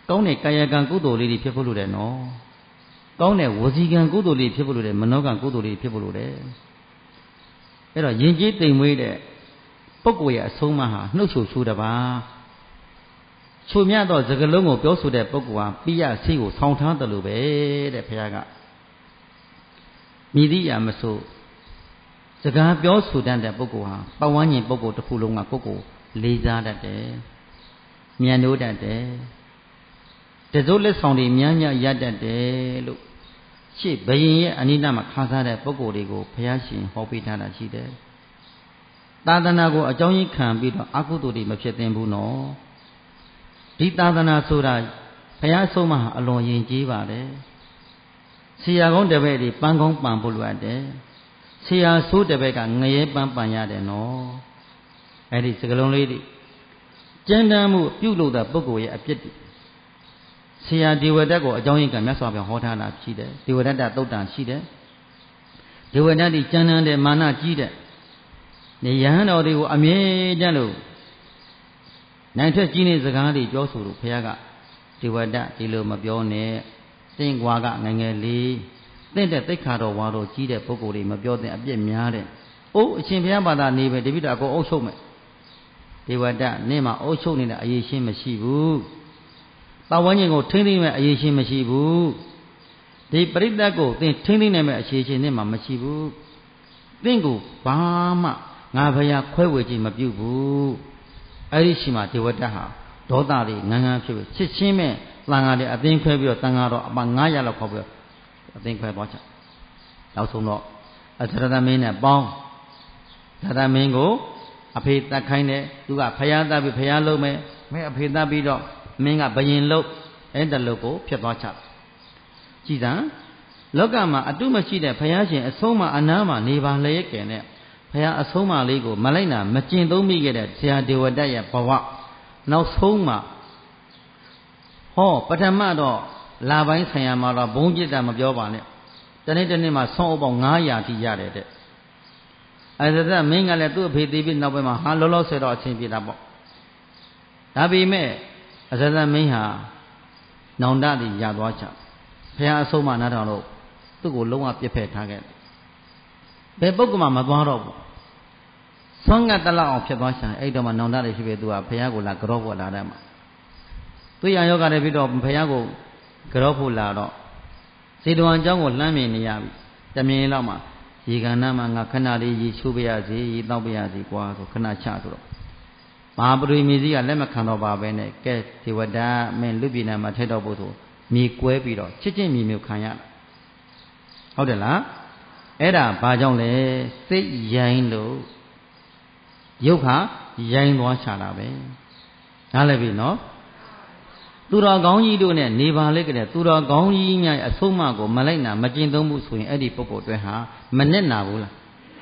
ကောင်းတဲ့ကာယကံကုသိုလ်လေးတွေဖြစ်ဖို့လိုတယ်နော်ကောင်းတဲ့ဝစီကံကုသိုလ်လေးဖြစ်ဖို့လိုတယ်မနောကံကုသိုလ်လေးဖြစ်ဖို့လိုတယ်အဲ့တော့ယဉ်ကျေးတိမ်မွေးတဲ့ပုဂ္ဂိုလ်ရဲ့အဆုံးအမဟာနှုတ်ဆိုဆိုတပါချိုမြတ်သောစကားလုံးကိုပြောဆိုတဲ့ပုဂ္ဂိုလ်ဟာပိယစိတ်ကိုဆောင်းထားတယ်လို့ပဲတဲ့ဘုရားကမြည်သည့်ရာမဆိုစကားပြောဆိုတတ်တဲ့ပုဂ္ဂိုလ်ဟာပဝန်းကျင်ပုဂ္ဂိုလ်တစ်ခုလုံးကကိုယ့်ကိုလေးစားတတ်တယ်မြတ်နိုးတတ်တယ်တစိုးလက်ဆောင်တွေများများရတတ်တယ်လို့ရှေ့ဘယင်ရဲ့အနိဒမှာခါစားတဲ့ပုဂ္ဂိုလ်တွေကိုဘုရားရှင်ဟောပေးထားတာရှိတယ်သာသနာကိုအကြောင်းရင်းခံပြီးတော့အကုသိုလ်တွေမဖြစ်သင့်ဘူးနော်ဒီသာသနာဆိုတာဘုရားဆုံးမအလွန်ယဉ်ကျေးပါတယ်ဆရာကောင်းတပည့်တွေပန်းကောင်းပန်ဖို့လိုအပ်တယ်ဆရာဆိုးတပည့်ကငရဲပန်းပန်ရတယ်နော်အဲ့ဒီစကလုံးလေးတွေကျမ်းတမ်းမှုပြုလုပ်တဲ့ပုဂ္ဂိုလ်ရဲ့အပြစ်တွေဆရာဒေဝဒတ်ကိုအကြောင်းရင်းကမြတ်စွာဘုရားဟောထားတာရှိတယ်ဒေဝဒတ္တသုတ်တံရှိတယ်ဒေဝဒတ်ဒီကျမ်းတမ်းတဲ့မာနကြီးတဲ့နေယဟန်တော်တွေကိုအမြဲတမ်းလို့နိုင်ထွက်ကြီးနေစကားတွေပြောဆိုလို့ဘုရားကဒေဝဒတ်ဒီလိုမပြောနဲ့သင်ကွာကငငယ်လေးသင်တဲ့သိက္ခာတော်ဝါတော်ကြီးတဲ့ပုဂ္ဂိုလ်တွေမပြောတဲ့အပြစ်များတဲ့။အိုးအရှင်ဘုရားဘာသာနေပဲတပိဋကအကုန်အုပ်ချုပ်မယ်။ဒေဝဒတ်နင့်မှာအုပ်ချုပ်နေတဲ့အရေးရှင်းမရှိဘူး။ပတ်ဝန်းကျင်ကိုထိမ့်သိမ့်မဲ့အရေးရှင်းမရှိဘူး။ဒီပရိသတ်ကိုသင်ထိမ့်သိမ့်နိုင်မဲ့အရေးရှင်းနင့်မှာမရှိဘူး။သင်ကိုဘာမှငါဘုရားခွဲဝေခြင်းမပြုဘူး။အဲ့ဒီရှိမှဒေဝဒတ်ဟာဒေါသတွေငန်းငန်းဖြစ်ပြီးချစ်ချင်းမဲ့တန်ဃာတွေအသိခွဲပြီးတော့တန်ဃာတော်အပါ900လောက်ခေါ်ပြီးအသိခွဲသွားချနောက်ဆုံးတော့အသရတမင်းနဲ့ပေါင်းသရတမင်းကိုအဖေတတ်ခိုင်းတယ်သူကဖျားတတ်ပြီးဖျားလုံးမယ်မဲအဖေတတ်ပြီးတော့မင်းကဘယင်လုံးအဲ့တလုတ်ကိုဖြစ်သွားချကြည်စံလောကမှာအတုမရှိတဲ့ဘုရားရှင်အဆုံးမအနားမှာနေပါလျက်ကင်တဲ့ဘုရားအဆုံးမလေးကိုမလိုက်နာမကျင့်သုံးမိခဲ့တဲ့ဆရာဒေဝဒတ်ရဲ့ဘဝနောက်ဆုံးမှာဟောပထမတော့လာပိုင်းဆိုင်ရာမှာတော့ဘုံပြစ်တာမပြောပါနဲ့တနေ့တနေ့မှာဆောင်းအပေါင်း900တိရတယ်တဲ့အသဒမင်းကလည်းသူ့အဖေသေးပြီးနောက်ပိုင်းမှာဟာလောလောဆယ်တော့အချင်းပြေတာပေါ့ဒါပေမဲ့အသဒမင်းဟာနောင်တတိရသွားချဘုရားအဆုံးမနားထောင်လို့သူ့ကိုလုံးဝပြစ်ဖက်ထားခဲ့ဘယ်ပုဂ္ဂိုလ်မှမသွားတော့ဘူးဆွမ်းကတလောက်အောင်ဖြစ်သွားချအဲ့တော့မှနောင်တတိဖြစ်ပြီးသူကဘုရားကိုလာကြောဖို့လာတယ်မှာသူရယောဂတွေပြီးတော့ဘုရားကိုကြောဖို့လာတော့စေတဝန်အကြောင်းကိုလှမ်းမြင်နေရပြီတမြင်လောက်မှရေကဏ္ဍမှာငါခဏလေးရေချိုးပြရစီရေတောက်ပြရစီကွာဆိုခဏချဆိုတော့မဟာပရိမြေကြီးကလက်မခံတော့ပါပဲနဲ့ကဲဒေဝဒတ်မင်းလူပြည်နာမှာထည့်တော့ဖို့ဆိုမြေကွဲပြီးတော့ချစ်ချင်းမြေမျိုးခံရဟုတ်တယ်လားအဲ့ဒါဘာကြောင့်လဲစိတ်ရိုင်းလို့ရုပ်ခါရိုင်းသွားချတာပဲနားလည်ပြီနော်သူတော်ကောင်းကြီးတို့နဲ့နေပါလေကတဲ့သူတော်ကောင်းကြီးများအဆုံးအမကိုမလိုက်နာမကျင့်သုံးမှုဆိုရင်အဲ့ဒီပုဂ္ဂိုလ်တွေဟာမနစ်နာဘူးလား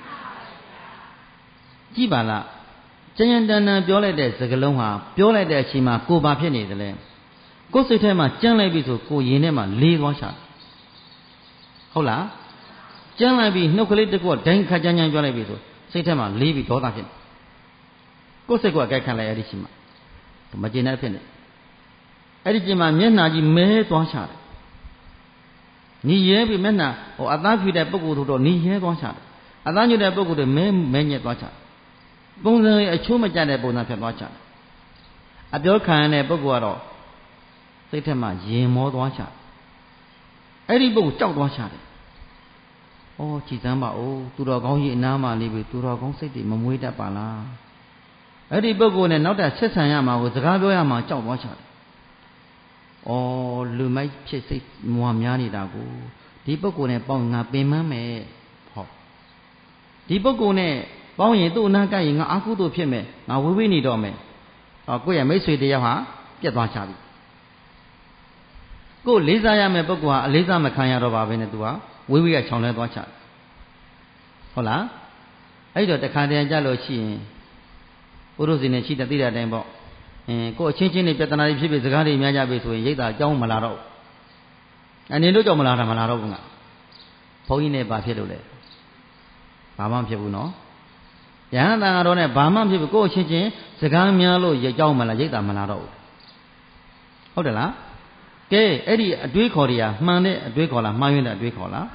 ကြည့်ပါလားကျញ្ញတန်တန်ပြောလိုက်တဲ့စကားလုံးဟာပြောလိုက်တဲ့အချိန်မှာကိုယ်ဘာဖြစ်နေသလဲကိုယ်စိတ်ထဲမှာကြမ်းလိုက်ပြီဆိုကိုယ်ရင်ထဲမှာလေးသွားချဟုတ်လားကြမ်းလိုက်ပြီနှုတ်ကလေးတစ်ခုဒိုင်းခါကြမ်းကြမ်းပြောလိုက်ပြီဆိုစိတ်ထဲမှာလေးပြီးဒေါသဖြစ်ကိုယ်စိတ်ကအကြိုက်ခံလိုက်အဲ့ဒီချိန်မှာမကျင်တဲ့ဖြစ်နေအဲ့ဒီကျင်မှာမျက်နှာကြီးမဲသွားချတယ်ညီရဲပြီမျက်နှာအသားဖြူတဲ့ပုဂ္ဂိုလ်တို့တော့ညီရဲသွားချတယ်အသားညွတ်တဲ့ပုဂ္ဂိုလ်တွေမဲညက်သွားချတယ်ပုံစံအချိုးမကျတဲ့ပုံစံဖြစ်သွားချတယ်အပြောခံရတဲ့ပုဂ္ဂိုလ်ကတော့စိတ်ထက်မှရင်မောသွားချတယ်အဲ့ဒီပုဂ္ဂိုလ်ကြောက်သွားချတယ်ဩကြည်စမ်းပါဦးသူတော်ကောင်းကြီးအနားမှာလေးပြီသူတော်ကောင်းစိတ်တွေမမွေးတတ်ပါလားအဲ့ဒီပုဂ္ဂိုလ်နဲ့နောက်ထပ်ဆက်ဆံရမှာကိုစကားပြောရမှာကြောက်သွားချတယ်ဩလူမိုက်ဖြစ်စိတ်မွာများနေတာကိုဒီပုဂ္ဂိုလ်နဲ့ပေါင်းငါပင်မမယ်ဟောဒီပုဂ္ဂိုလ်နဲ့ပေါင်းရင်သူ့အနာကရင်ငါအာကုသို့ဖြစ်မယ်ငါဝေးဝေးနေတော့မယ်ကိုယ့်ရဲ့မိတ်ဆွေတယောက်ဟာပြတ်သွားချပြီကိုယ်လေးစားရမယ့်ပုဂ္ဂိုလ်ဟာအလေးစားမခံရတော့ပါပဲနဲ့သူဟာဝေးဝေးကခြောင်လဲသွားချတယ်ဟုတ်လားအဲ့တော့တခါတည်းကြလို့ရှိရင်ပုရုဇဉ်နဲ့ရှိတဲ့သိတဲ့အတိုင်းပေါ့ကိုယ်အချင်းချင်းနဲ့ပြဿနာတွေဖြစ်ပြီးစကားတွေများကြပြီဆိုရင်ရိတ်တာအကြောင်းမလာတော့အနေတို့ကြောင့်မလာတော့ဘူးငါဘုန်းကြီးနဲ့ဘာဖြစ်လို့လဲဘာမှမဖြစ်ဘူးနော်ယဟန်တန်ဃာတော်နဲ့ဘာမှမဖြစ်ဘူးကိုယ်အချင်းချင်းစကားများလို့ကြောက်မလားရိတ်တာမလာတော့ဘူးဟုတ်တယ်လားကဲအဲ့ဒီအတွေးခေါ်တွေကမှန်တဲ့အတွေးခေါ်လားမှားယွင်းတဲ့အတွေးခေါ်လား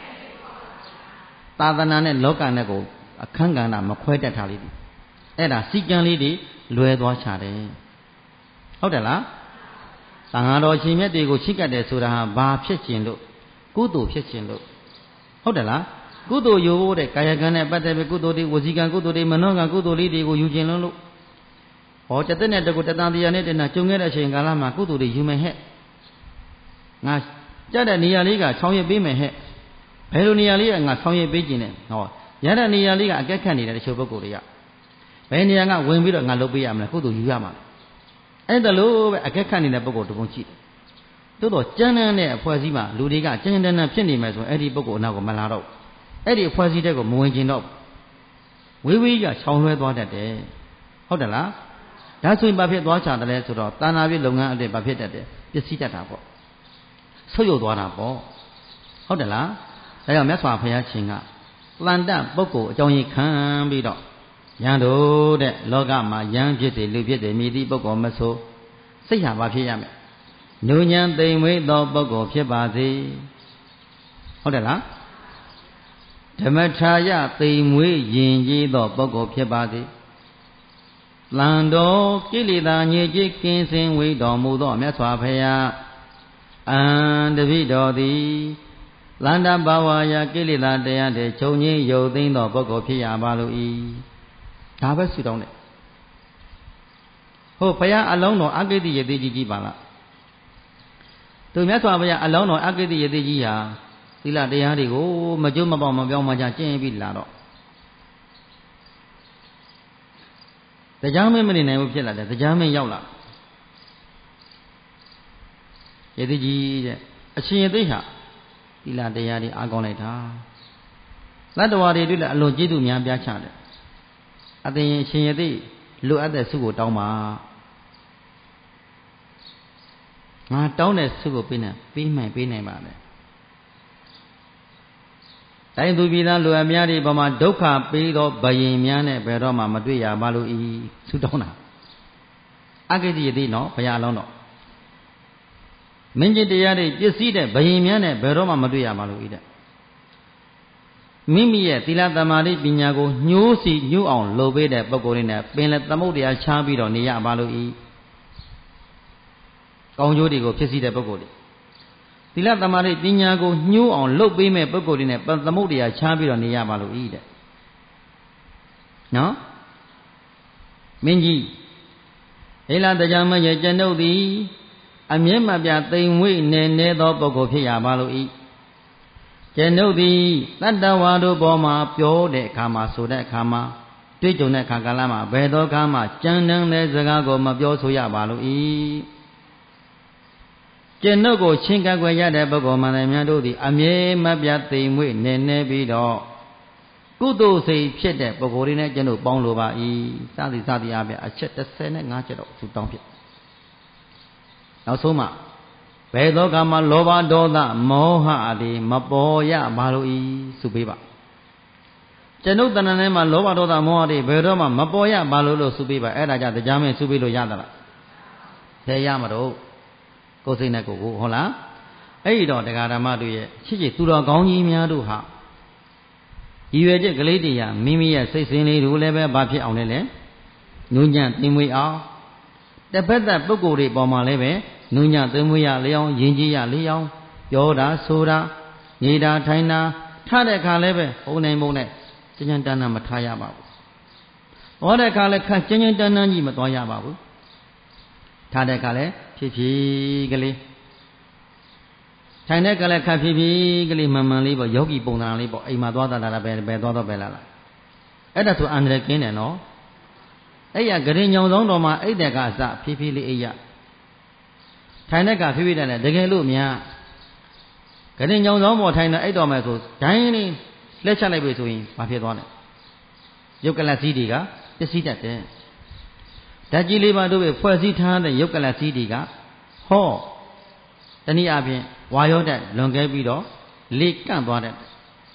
သာသနာနဲ့လောကနဲ့ကိုအခန်းကဏ္ဍမခွဲတတ်တာလေးဒီအဲ့ဒါစီကံလေးတွေလွယ်သွားချတယ်ဟုတ်တယ်လားသံဃာတော်ရှင်မြတ်တွေကိုချစ်ကပ်တယ်ဆိုတာဟာဘာဖြစ်ခြင်းလို့ကုသိုလ်ဖြစ်ခြင်းလို့ဟုတ်တယ်လားကုသိုလ်ယူဖို့တဲ့ကာယကံနဲ့ပတ်သက်ပြီးကုသိုလ်တွေဝစီကံကုသိုလ်တွေမနောကံကုသိုလ်လေးတွေကိုယူခြင်းလို့ဟောတသက်နဲ့တကူတတန်တရားနဲ့တဏှာကျုံခဲ့တဲ့အချိန်ကာလမှာကုသိုလ်တွေယူမယ်ဟဲ့ငါကြတဲ့နေရာလေးကဆောင်ရွက်ပေးမယ်ဟဲ့ဘယ်လိုနေရာလေးကငါဆောင်ရွက်ပေးခြင်းနဲ့ဟောရတဲ့နေရာလေးကအကက်ခတ်နေတဲ့တချို့ပုဂ္ဂိုလ်တွေကဘယ်နေရာကဝင်ပြီးတော့ငါလုပ်ပေးရမလဲကုသိုလ်ယူရမှာအဲ့ဒါလို့ပဲအကက်ခတ်နေတဲ့ပုဂ္ဂိုလ်တပုံကြည့်တယ်တိုးတော့ကျမ်းမ်းတဲ့အဖွဲ့အစည်းမှာလူတွေကကျမ်းတမ်းဖြစ်နေမယ်ဆိုရင်အဲ့ဒီပုဂ္ဂိုလ်အနောက်ကိုမလာတော့အဲ့ဒီအဖွဲ့အစည်းတဲ့ကိုမဝင်ကျင်တော့ဝေးဝေးကချောင်လွှဲသွားတတ်တယ်ဟုတ်တယ်လားဒါဆိုရင်ဘာဖြစ်သွားချတယ်လဲဆိုတော့တာနာပြလုပ်ငန်းအတဲ့ဘာဖြစ်တတ်တယ်ပျက်စီးတတ်တာပေါ့ဆုတ်ယုတ်သွားတာပေါ့ဟုတ်တယ်လားဒါကြောင့်မြတ်စွာဘုရားရှင်ကတန်တပုဂ္ဂိုလ်အကြောင်းကြီးခံပြီးတော့ယံတို့တဲ့လောကမှာယံဖြစ်တယ်လူဖြစ်တယ်မြည်သည့်ပုဂ္ဂိုလ်မဆိုစိတ်ဟာဘာဖြစ်ရမယ်ညဉ့်ဉန်းသိမ်မွေ့သောပုဂ္ဂိုလ်ဖြစ်ပါစေဟုတ်တယ်လားဓမ္မထာယသိမ်မွေ့ယဉ်ကျေးသောပုဂ္ဂိုလ်ဖြစ်ပါစေလန်တော်ကိလေသာညစ်ကြေးကင်းစင်ဝေးတော်မူသောမြတ်စွာဘုရားတပိတော်သည်လန္တဘာဝါယကိလေသာတရားတွေခြုံငင်းယုတ်သိမ်းသောပုဂ္ဂိုလ်ဖြစ်ရပါလို့ဤဒါပဲဆုတောင်းတယ်ဟုတ်ဘုရားအလုံးတော်အကိတိယတိကြီးပါလားသူမြတ်စွာဘုရားအလုံးတော်အကိတိယတိကြီးဟာသီလတရားတွေကိုမကြိုးမပေါမပြောင်းမချကျင့်ပြီးလာတော့တရားမင်းမနေနိုင်ဘူးဖြစ်လာတယ်တရားမင်းရောက်လာယတိကြီးတဲ့အရှင်ယသိဟာသီလတရားတွေအားကောင်းလိုက်တာသတ္တဝါတွေတွေ့လည်းအလွန်ကျေးဇူးများပြားချတယ်အသင်အရှင်ယသိလိုအပ်တဲ့ဆုကိုတောင်းပါငါတောင်းတဲ့ဆုကိုပေးနိုင်ပါမယ်တိုင်းသူပြည်သားလူအများတွေပေါ်မှာဒုက္ခပေးသောဘယင်များနဲ့ဘယ်တော့မှမတွေ့ရပါလို့ဤဆုတောင်းတာအဂိတိယတိနော်ဘုရားလုံးတော့မင်းကြီးတရားတွေပြည့်စည်တဲ့ဘယင်များနဲ့ဘယ်တော့မှမတွေ့ရပါလို့ဤတဲ့မိမိရဲ့သီလသမာဓိပညာကိုညှိုးစီညှို့အောင်လုပ်ပေးတဲ့ပုဂ္ဂိုလ်တွေနဲ့ပင်လည်းသမုဒ္ဒရာချပြီးတော့နေရပါလို့ဤကောင်းကျိုးတွေကိုဖြစ်စည်းတဲ့ပုဂ္ဂိုလ်တွေသီလသမာဓိပညာကိုညှိုးအောင်လုပ်ပေးမဲ့ပုဂ္ဂိုလ်တွေနဲ့သမုဒ္ဒရာချပြီးတော့နေရပါလို့ဤတဲ့နော်မင်းကြီးဟေလာတရားမရဲ့ကျွန်ုပ်သည်အမျက်မပြသိမ်မွေ့နေသောပုဂ္ဂိုလ်ဖြစ်ရပါလို့ဤကျွန်ုပ်သည်တတ္တဝါတို့ပေါ်မှာပြောတဲ့အခါမှာဆိုတဲ့အခါမှာတွေ့ကြုံတဲ့အခါကာလမှာဘယ်သောအခါမှကြမ်းတမ်းတဲ့စကားကိုမပြောဆိုရပါလို့ဤကျွန်ုပ်ကိုချင်းကပ်ွယ်ရတဲ့ပုဂ္ဂိုလ်မှန်တယ်များတို့သည်အမြဲမပြတ်သိမ်မွေ့နေပြီးတော့ကုသိုလ်စိတ်ဖြစ်တဲ့ပုဂ္ဂိုလ်တွေနဲ့ကျွန်ုပ်ပေါင်းလိုပါ၏စသည်အားဖြင့်အချက်35ချက်တော့သူတောင်းဖြစ်နောက်ဆုံးမှဘယ်သောကမှလောဘဒေါသမောဟအသည်မပေါ်ရပါလို့ဤဆိုပေးပါကျွန်ုပ်တဏ္ဍာထဲမှာလောဘဒေါသမောဟတွေဘယ်တော့မှမပေါ်ရပါလို့ဆိုပေးပါအဲ့ဒါကြတရားမင်းဆိုပေးလို့ရသလားဘယ်ရမတော့ကိုယ်စိတ်နဲ့ကိုယ်ဟုတ်လားအဲ့ဒီတော့တရားဓမ္မတို့ရဲ့ချစ်ချစ်သူတော်ကောင်းကြီးများတို့ဟာရည်ရွယ်ချက်ကလေးတွေဟာမိမိရဲ့စိတ်စဉ်လေးတို့လည်းပဲဘာဖြစ်အောင်လဲနုညံ့သိမ်မွေ့အောင်တစ်ဖက်သက်ပုဂ္ဂိုလ်တွေပေါ်မှာလည်းပဲနုညံ့သိမ်မွေ့ရလျောင်းယဉ်ကျေးရလျောင်းပြောတာဆိုတာနေတာထိုင်တာထားတဲ့အခါလည်းပဲဟုတ်နိုင်မုန်းနဲ့ကျဉ်းကျဉ်းတန်းတန်းမထားရပါဘူးဟောတဲ့အခါလည်းခက်ကျဉ်းကျဉ်းတန်းတန်းကြီးမသွားရပါဘူးထားတဲ့အခါလည်းဖြည်းဖြည်းကလေးထိုင်တဲ့ကလည်းခက်ဖြည်းဖြည်းကလေးမှန်မှန်လေးပေါ့ယောဂီပုံစံလေးပေါ့အိမ်မှာသွားတာလားပဲသွားတော့ပဲလားအဲ့ဒါဆိုအန္တရာယ်ကင်းတယ်နော်အဲ့ရဂရင်ညောင်ဆောင်တော်မှာအဲ့တဲ့ကအစဖြည်းဖြည်းလေးအိပ်ရထိုင်တဲ့ကဖြည်းဖြည်းတည်းတကယ်လို့များဂရင်ညောင်ဆောင်ပေါ်ထိုင်တော့အိပ်တော်မယ်ဆိုဒိုင်းလေးလက်ချလိုက်ပြီဆိုရင်ဘာဖြစ်သွားလဲယုတ်ကလတ်စည်းတွေကပစ္စည်းတတ်တယ်ဓာတ်ကြီးလေးပါတို့ပဲဖွဲ့စည်းထားတဲ့ယုတ်ကလတ်စည်းတွေကဟောတနည်းအားဖြင့်ဝါရောတက်လွန်ကဲပြီးတော့လေကန့်သွားတဲ့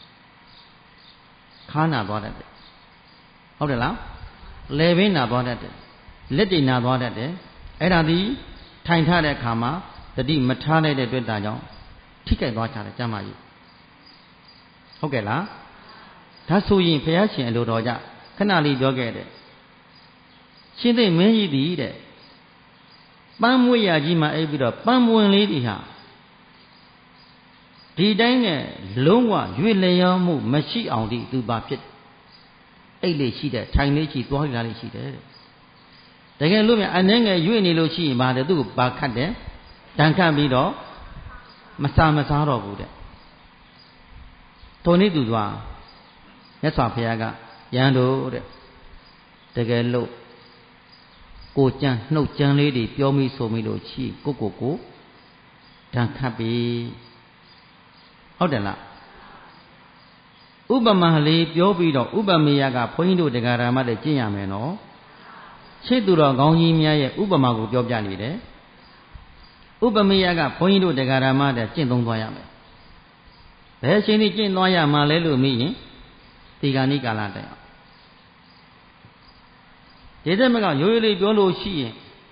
ခါနာသွားတဲ့ဟုတ်တယ်လားလေဘင်းနာသွားတဲ့လက်တွေနာသွားတဲ့အဲ့ဒါဒီထိုင်ထားတဲ့အခါမှာတိမထားလိုက်တဲ့အတွက်ဒါကြောင့်ထိခိုက်သွားကြတယ်ကျမ်းမာရေးဟုတ်ကဲ့လားဒါဆိုရင်ဘုရားရှင်အလိုတော်ကြခဏလေးပြောခဲ့တယ်ရှင်သိမင်းကြီးသည်တဲ့ပန်းမွေးရကြီးမှာအိပ်ပြီးတော့ပန်းပွင့်လေးတွေဟာဒီတိုင်းနဲ့လုံးဝရွေ့လျောမှုမရှိအောင်ဒီသူပါဖြစ်အိတ်လေးရှိတယ်ထိုင်လေးရှိသွားရလေးရှိတယ်တကယ်လို့မြန်အနေငယ်ရွေ့နေလို့ရှိရင်ပါတယ်သူ့ကိုပါခတ်တယ်တန်ခတ်ပြီးတော့မစားတော့ဘူးတဲ့ထိုနည်းသူသွားမြတ်စွာဘုရားကယဟန်တို့တဲ့တကယ်လို့ကိုကြမ်းနှုတ်ကြမ်းလေးတွေပြောမိဆိုမိလို့ရှိကိုတန်ခတ်ပြီဟုတ်တယ်လားဥပမာလေးပြောပြီးတော့ဥပမေယကဘုန်းကြီးတို့တရားဓမ္မတွေကျင့်ရမယ်နော်ရှေ့သူတော်ကောင်းကြီးများရဲ့ဥပမာကိုပြောပြနေတယ်ဥပမေယကဘုန်းကြီးတို့တရားဓမ္မတွေကျင့်သုံးသွားရမယ်ဘယ်ချိန်ဒီကျင့်သွားရမှာလဲလို့မေးရင်ဒီကနေ့ကာလတိုင်ဒီတဲ့မကရိုးရိုးလေးပြောလို့ရှိရင်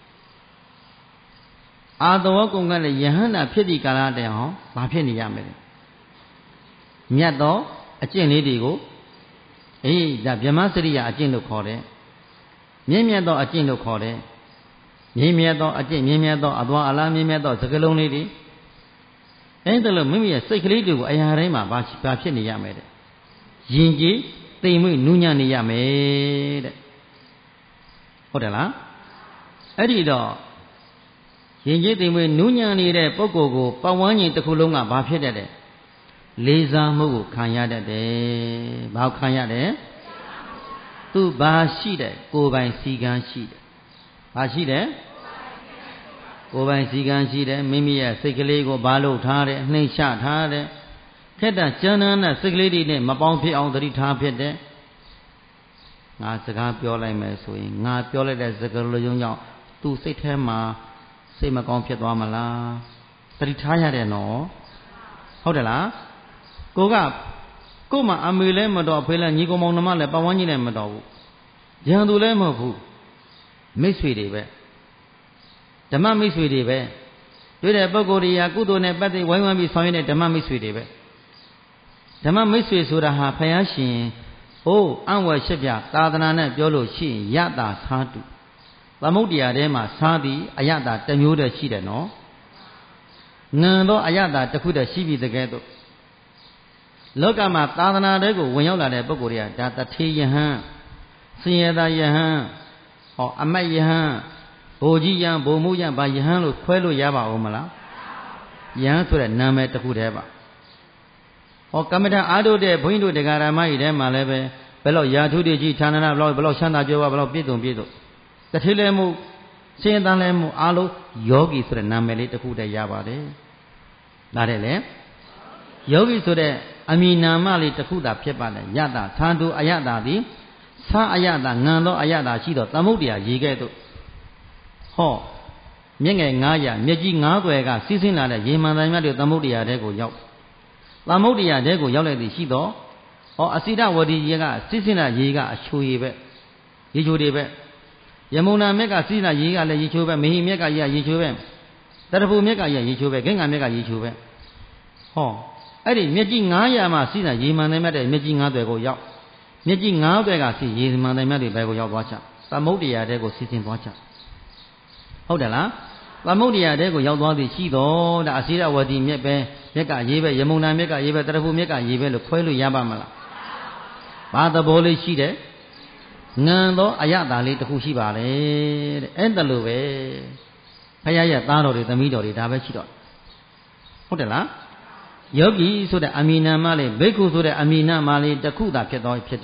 အာသဝကုံကလည်းယဟန္တာဖြစ်ဒီကာလတိုင်အောင်မဖြစ်နေရမယ်မြတ်သောအကျင့်လေးတွေကိုဒါဗြဟ္မစရိယအကျင့်လို့ခေါ်တယ်မြင့်မြတ်သောအကျင့်လို့ခေါ်တယ်မြင့်မြတ်သောအကျင့်မြင့်မြတ်သောအသွားအလားမြင့်မြတ်သောစကားလုံးလေးတွေအဲ့ဒါလို့မိမိရဲ့စိတ်ကလေးတွေကိုအရာတိုင်းမှာဘာဖြစ်နေရမယ်တဲ့ယဉ်ကျေးသိမ်မွေ့နူးညံ့နေရမယ်တဲ့ဟုတ်တယ်လားအဲ့ဒီတော့ယဉ်ကျေးသိမ်မွေ့နူးညံ့နေတဲ့ပုဂ္ဂိုလ်ကိုပတ်ဝန်းကျင်တစ်ခုလုံးကဘာဖြစ်တတ်တယ်လေးစားမှုကိုခံရတတ်တယ်ဘာခံရတယ်သူဘာရှိတယ်ကိုယ်ပိုင်စီကံရှိတယ်ဘာရှိတယ်ကိုယ်ပိုင်စီကံရှိတယ်မိမိရဲ့စိတ်ကလေးကိုဘာလို့ထားတယ်နှိမ့်ချထားတယ်ခက်တာကျမ်းမ်းတဲ့စိတ်ကလေးတွေနဲ့မပေါင်းဖြစ်အောင်သတိထားဖြစ်တယ်ငါစကားပြောလိုက်မယ်ဆိုရင်ငါပြောလိုက်တဲ့စကားလုံးကြောင့်သူ့စိတ်ထဲမှာစိတ်မကောင်းဖြစ်သွားမလားသတိထားရတယ်နော်ဟုတ်တယ်လားကိုမှအမေလည်းမတော်ဖေးလည်းညီကောင်မောင်နှမလည်းပတ်ဝန်းကျင်လည်းမတော်ဘူးရန်သူလည်းမဟုတ်ဘူးမိတ်ဆွေတွေပဲဓမ္မမိတ်ဆွေတွေပဲတွေ့တဲ့ပုဂ္ဂိုလ်တွေကကုသိုလ်နဲ့ပတ်သက်ဝိုင်းဝန်းပြီးဆောင်ရွက်တဲ့ဓမ္မမိတ်ဆွေတွေပဲဓမ္မမိတ်ဆွေဆိုတာဟာဘုရားရှင်အံ့ဝယ်ရှက်ပြသာသနာနဲ့ပြောလို့ရှိရင်ယတာသာတုသမုဒ္ဒရာထဲမှာစားသည်အယတာတစ်မျိုးတည်းရှိတယ်နော်ငံသောအယတာတစ်ခုတည်းရှိပြီတကယ်တော့လောကမှာသာသနာတွေကိုဝင်ရောက်လာတဲ့ပုဂ္ဂိုလ်တွေကဒါတထေယဟန်ဆင်းရဲသားယဟန်အမတ်ယဟန်ဘိုလ်ကြီးယဟန်ဘိုလ်မှုယဟန်ဘာယဟန်လို့ခွဲလို့ရပါဦးမလားယဟန်ဆိုတဲ့နာမည်တစ်ခုတည်းပါကမ္မဋ္ဌာန်းအားထုတ်တဲ့ဘုန်းကြီးတို့တရားဓမ္မကြီးထဲမှာလည်းပဲဘယ်လောက်ယာထုတွေကြီးဌာနနာဘယ်လောက်ချမ်းသာကြွယ်ဝဘယ်လောက်ပြည့်စုံတထေလည်းမှုဆင်းရဲသားလည်းမှုအားလုံးယောဂီဆိုတဲ့နာမည်လေးတစ်ခုတည်းရပါတယ်ဒါတဲ့လေယောဂီဆိုတဲ့အမည်နာမလေးတစ်ခုသာဖြစ်ပါတယ်ယတာသံတုအယတာသည်သာအယတာငံသောအယတာရှိတော့သမုဒ္ဒရာရေကဲ့သို့မျက်ငယ်900မျက်ကြီး9ွယ်ကစီးဆင်းလာတဲ့ရေမှန်တိုင်းများတို့သမုဒ္ဒရာတဲကိုရောက်သမုဒ္ဒရာတဲကိုရောက်လိုက်သည်ရှိတော့အစိဒဝတီရေကစီးဆင်းလာရေကအချိုရေပဲရေချိုတွေပဲယမုန်နာမြက်ကစီးလာရေကလည်းရေချိုပဲမဟိမြက်ကရေချိုပဲတရဖူမြက်ကရေချိုပဲဂင်္ဂါမြက်ကရေချိုပဲအဲ့ဒီမျက်ကြီး900မှာစီးလာရေမှန်တိုင်းများတဲ့မျက်ကြီး9ွယ်ကိုရောက်မျက်ကြီး9ွယ်ကစီးရေမှန်တိုင်းများတွေဘယ်ကိုရောက်သွားချသမုဒ္ဒရာတဲကိုစီးဆင်းသွားချဟုတ်တယ်လားသမုဒ္ဒရာတဲကိုရောက်သွားသည်ရှိတော့ဒါအစိရဝတီမြက်ပဲမြက်ကရေးပဲယမုန်နာမြက်ကရေးပဲတရဖူမြက်ကရေးပဲလို့ခွဲလို့ရပါမလားဘာသဘောလေးရှိတယ်ငံသောအယတာလေးတစ်ခုရှိပါလေတဲ့အဲ့ဒါလိုပဲဖယားရဲ့သားတော်တွေသမီးတော်တွေဒါပဲရှိတော့ဟုတ်တယ်လားယောဂီဆိုတဲ့အမည်နာမလေးဘိက္ခုဆိုတဲ့အမည်နာမလေးတစ်ခုသာဖြစ်သွားချ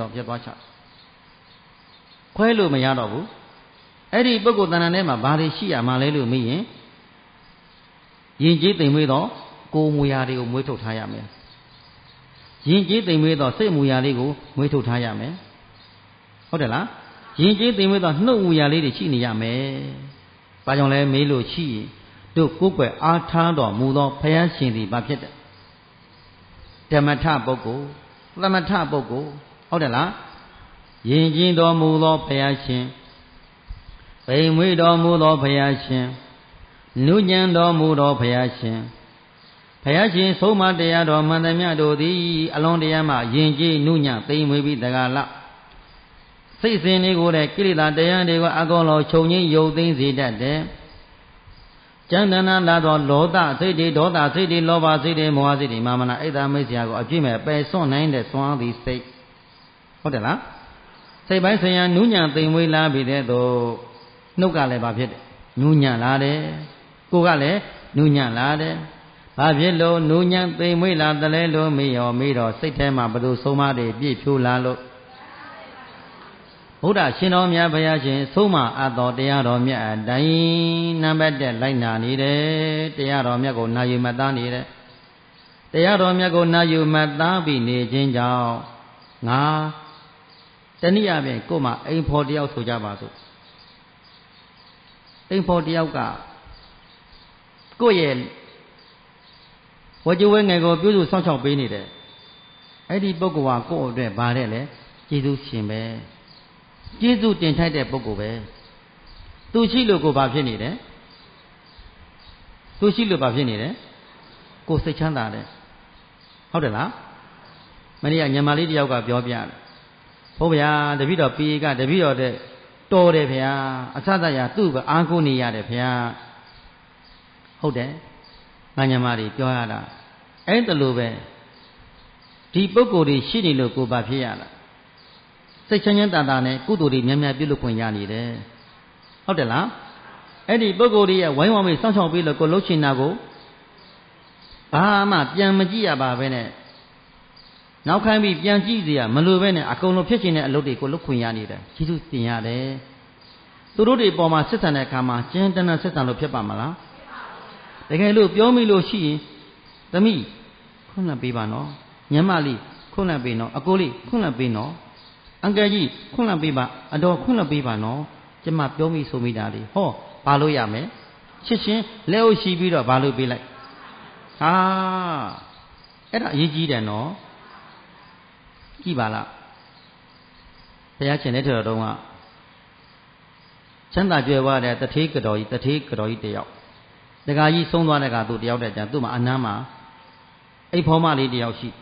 ခွဲလို့မရတော့ဘူးအဲ့ဒီပုဂ္ဂိုလ်တဏ္ဍာထဲမှာဘာတွေရှိရမှာလဲလို့မေးရင်ယဉ်ကျေးသိမ်မွေးသောကိုယ်မူရာတွေကိုမွေးထုတ်ထားရမယ်ယဉ်ကျေးသိမ်မွေးသောစိတ်မူရာလေးကိုမွေးထုတ်ထားရမယ်ဟုတ်တယ်လားယဉ်ကျေးသိမ်မွေးသောနှုတ်မူရာလေးတွေရှိနေရမယ်ဘာကြောင့်လဲမေးလို့ရှိရင်တို့ကိုယ်ွယ်အားထားတော်မူသောဘုရားရှင်သည်ဘာဖြစ်တယ်ဓမ္မထပုဂ္ဂိုလ်သမထပုဂ္ဂိုလ်ဟုတ်တယ်လားယဉ်ကျေးတော်မူသောဘုရားရှင်ပိန်မွေးတော်မူသောဘုရားရှင်နုညံတော်မူတော်ဘုရားရှင်ဆုံးမတရားတော်မှန်သမျှတို့သည်အလွန်တရာမှယဉ်ကျေးနုညံ့သိမ်မွေပြီးတကားလစိတ်စဉ်တွေကိုလည်းကိလေသာတရားတွေကိုအကုန်လုံးခြုံငိမ့်ယုတ်သိမ်းစေတတ်တယ်ကျမ်းတဏ္ဍလာသောလောဘစိတ်တွေဒေါသစိတ်တွေလောဘစိတ်တွေမောဟစိတ်တွေမာမနာအိတ်သာမိတ်ဆရာကိုအပြည့်မဲ့ပယ်စွန့်နိုင်တဲ့စွမ်းသည်စိတ်ဟုတ်တယ်လားစိတ်ပိုင်းဆိုင်ရာနုညံ့သိမ်မွေလာပြီးတဲ့သို့နှုတ်ကလည်းဘာဖြစ်တယ်နုညံ့လာတယ်ကိုယ်ကလည်းနုညံ့လာတယ်ဘာဖြစ်လို့နုညံ့သိမ်မွေလာတယ်လဲလို့မေးတော့စိတ်ထဲမှာဘယ်လိုဆုံးမတွေပြည့်ဖြိုးလာလို့ဘုရားရှင်တော်မြတ်ဘုရားရှင်ဆုံးမအပ်တော်တရားတော်မြတ်အတိုင်းနံပါတ်1လိုက်နာနေတယ်တရားတော်မြတ်ကိုနာယူမှတ်သားနေတယ်တရားတော်မြတ်ကိုနာယူမှတ်သားပြီးနေခြင်းကြောင့်ငါတနည်းအားဖြင့်ကိုယ်မှာအိမ်ဖော်တယောက်ဆိုကြပါစို့အိမ်ဖော်တယောက်ကကိုယ့်ရဲ့ဝကြဝဲငယ်ကိုပြုစုစောင့်ရှောက်ပေးနေတယ်အဲ့ဒီပုဂ္ဂိုလ်ကကိုယ့်အတွက်ဗာတဲ့လေကျေးဇူးရှင်ပဲကျေးဇူးတင်ထိုက်တဲ့ပုဂ္ဂိုလ်ပဲသူရှိလို့ကိုဘာဖြစ်နေတယ်သူရှိလို့ဘာဖြစ်နေတယ်ကိုစိတ်ချမ်းသာတယ်ဟုတ်တယ်လားမနေ့ကညီမလေးတယောက်ကပြောပြတယ်ဘုရားတပည့်တော်ပေကတပည့်တော်တဲ့တော်တယ်ဗျာအစသရာသူ့ပဲအားကိုးနေရတယ်ဗျာဟုတ်တယ်ငါညီမလေးပြောရတာအဲ့ဒါလိုပဲဒီပုဂ္ဂိုလ်တွေရှိနေလို့ကိုဘာဖြစ်ရလားစိတ်ချမ်းချမ်းသာသာနဲ့ကုသိုလ်တွေများများပြုလုပ်ခွင့်ရနေတယ်ဟုတ်တယ်လားအဲ့ဒီပုဂ္ဂိုလ်တွေရဲ့ဝိုင်းဝန်းပြီးစောင့်ရှောက်ပြီးလို့ကိုလှုပ်ချင်တာကိုဘာမှပြန်မကြည့်ရပါပဲနဲ့နောက်ခိုင်းပြီးပြန်ကြည့်စီရမလိုပဲနဲ့အကုန်လုံးဖြစ်ချင်တဲ့အလုပ်တွေကိုလုပ်ခွင့်ရနေတယ်ကျေးဇူးတင်ရတယ်သူတို့တွေပေါ်မှာဆက်ဆံတဲ့အခါမှာကျဉ်းတန်းဆက်ဆံလို့ဖြစ်ပါမလားတကယ်လို့ပြောမိလို့ရှိရင်သမီးခွင့်လပ်ပေးပါနော်ညမလေးခွင့်လပ်ပေးနော်အကိုလေးခွင့်လပ်ပေးနော်အန်ကယ်ကြီးခွင့်လပ်ပေးပါအတော်ခွင့်လပ်ပေးပါနော်ကျမပြောမိဆိုမိတာလေဟောဘာလို့ရမလဲချစ်ချင်းလက်အုပ်ရှိပြီးတော့ဘာလို့ပေးလိုက်ဟာအဲ့ဒါအရေးကြီးတယ်နော်ကြည့်ပါလားဘုရားရှင်လက်ထတော်တုန်းကချမ်းသာကြွယ်ဝတဲ့တထေးကတော်ကြီးတယောက်တခါကြီးဆုံးသွားတဲ့ကသူတယောက်တည်းကြာသူ့မှာအနမ်းမှာအိတ်ဖော်မလေးတယောက်ရှိ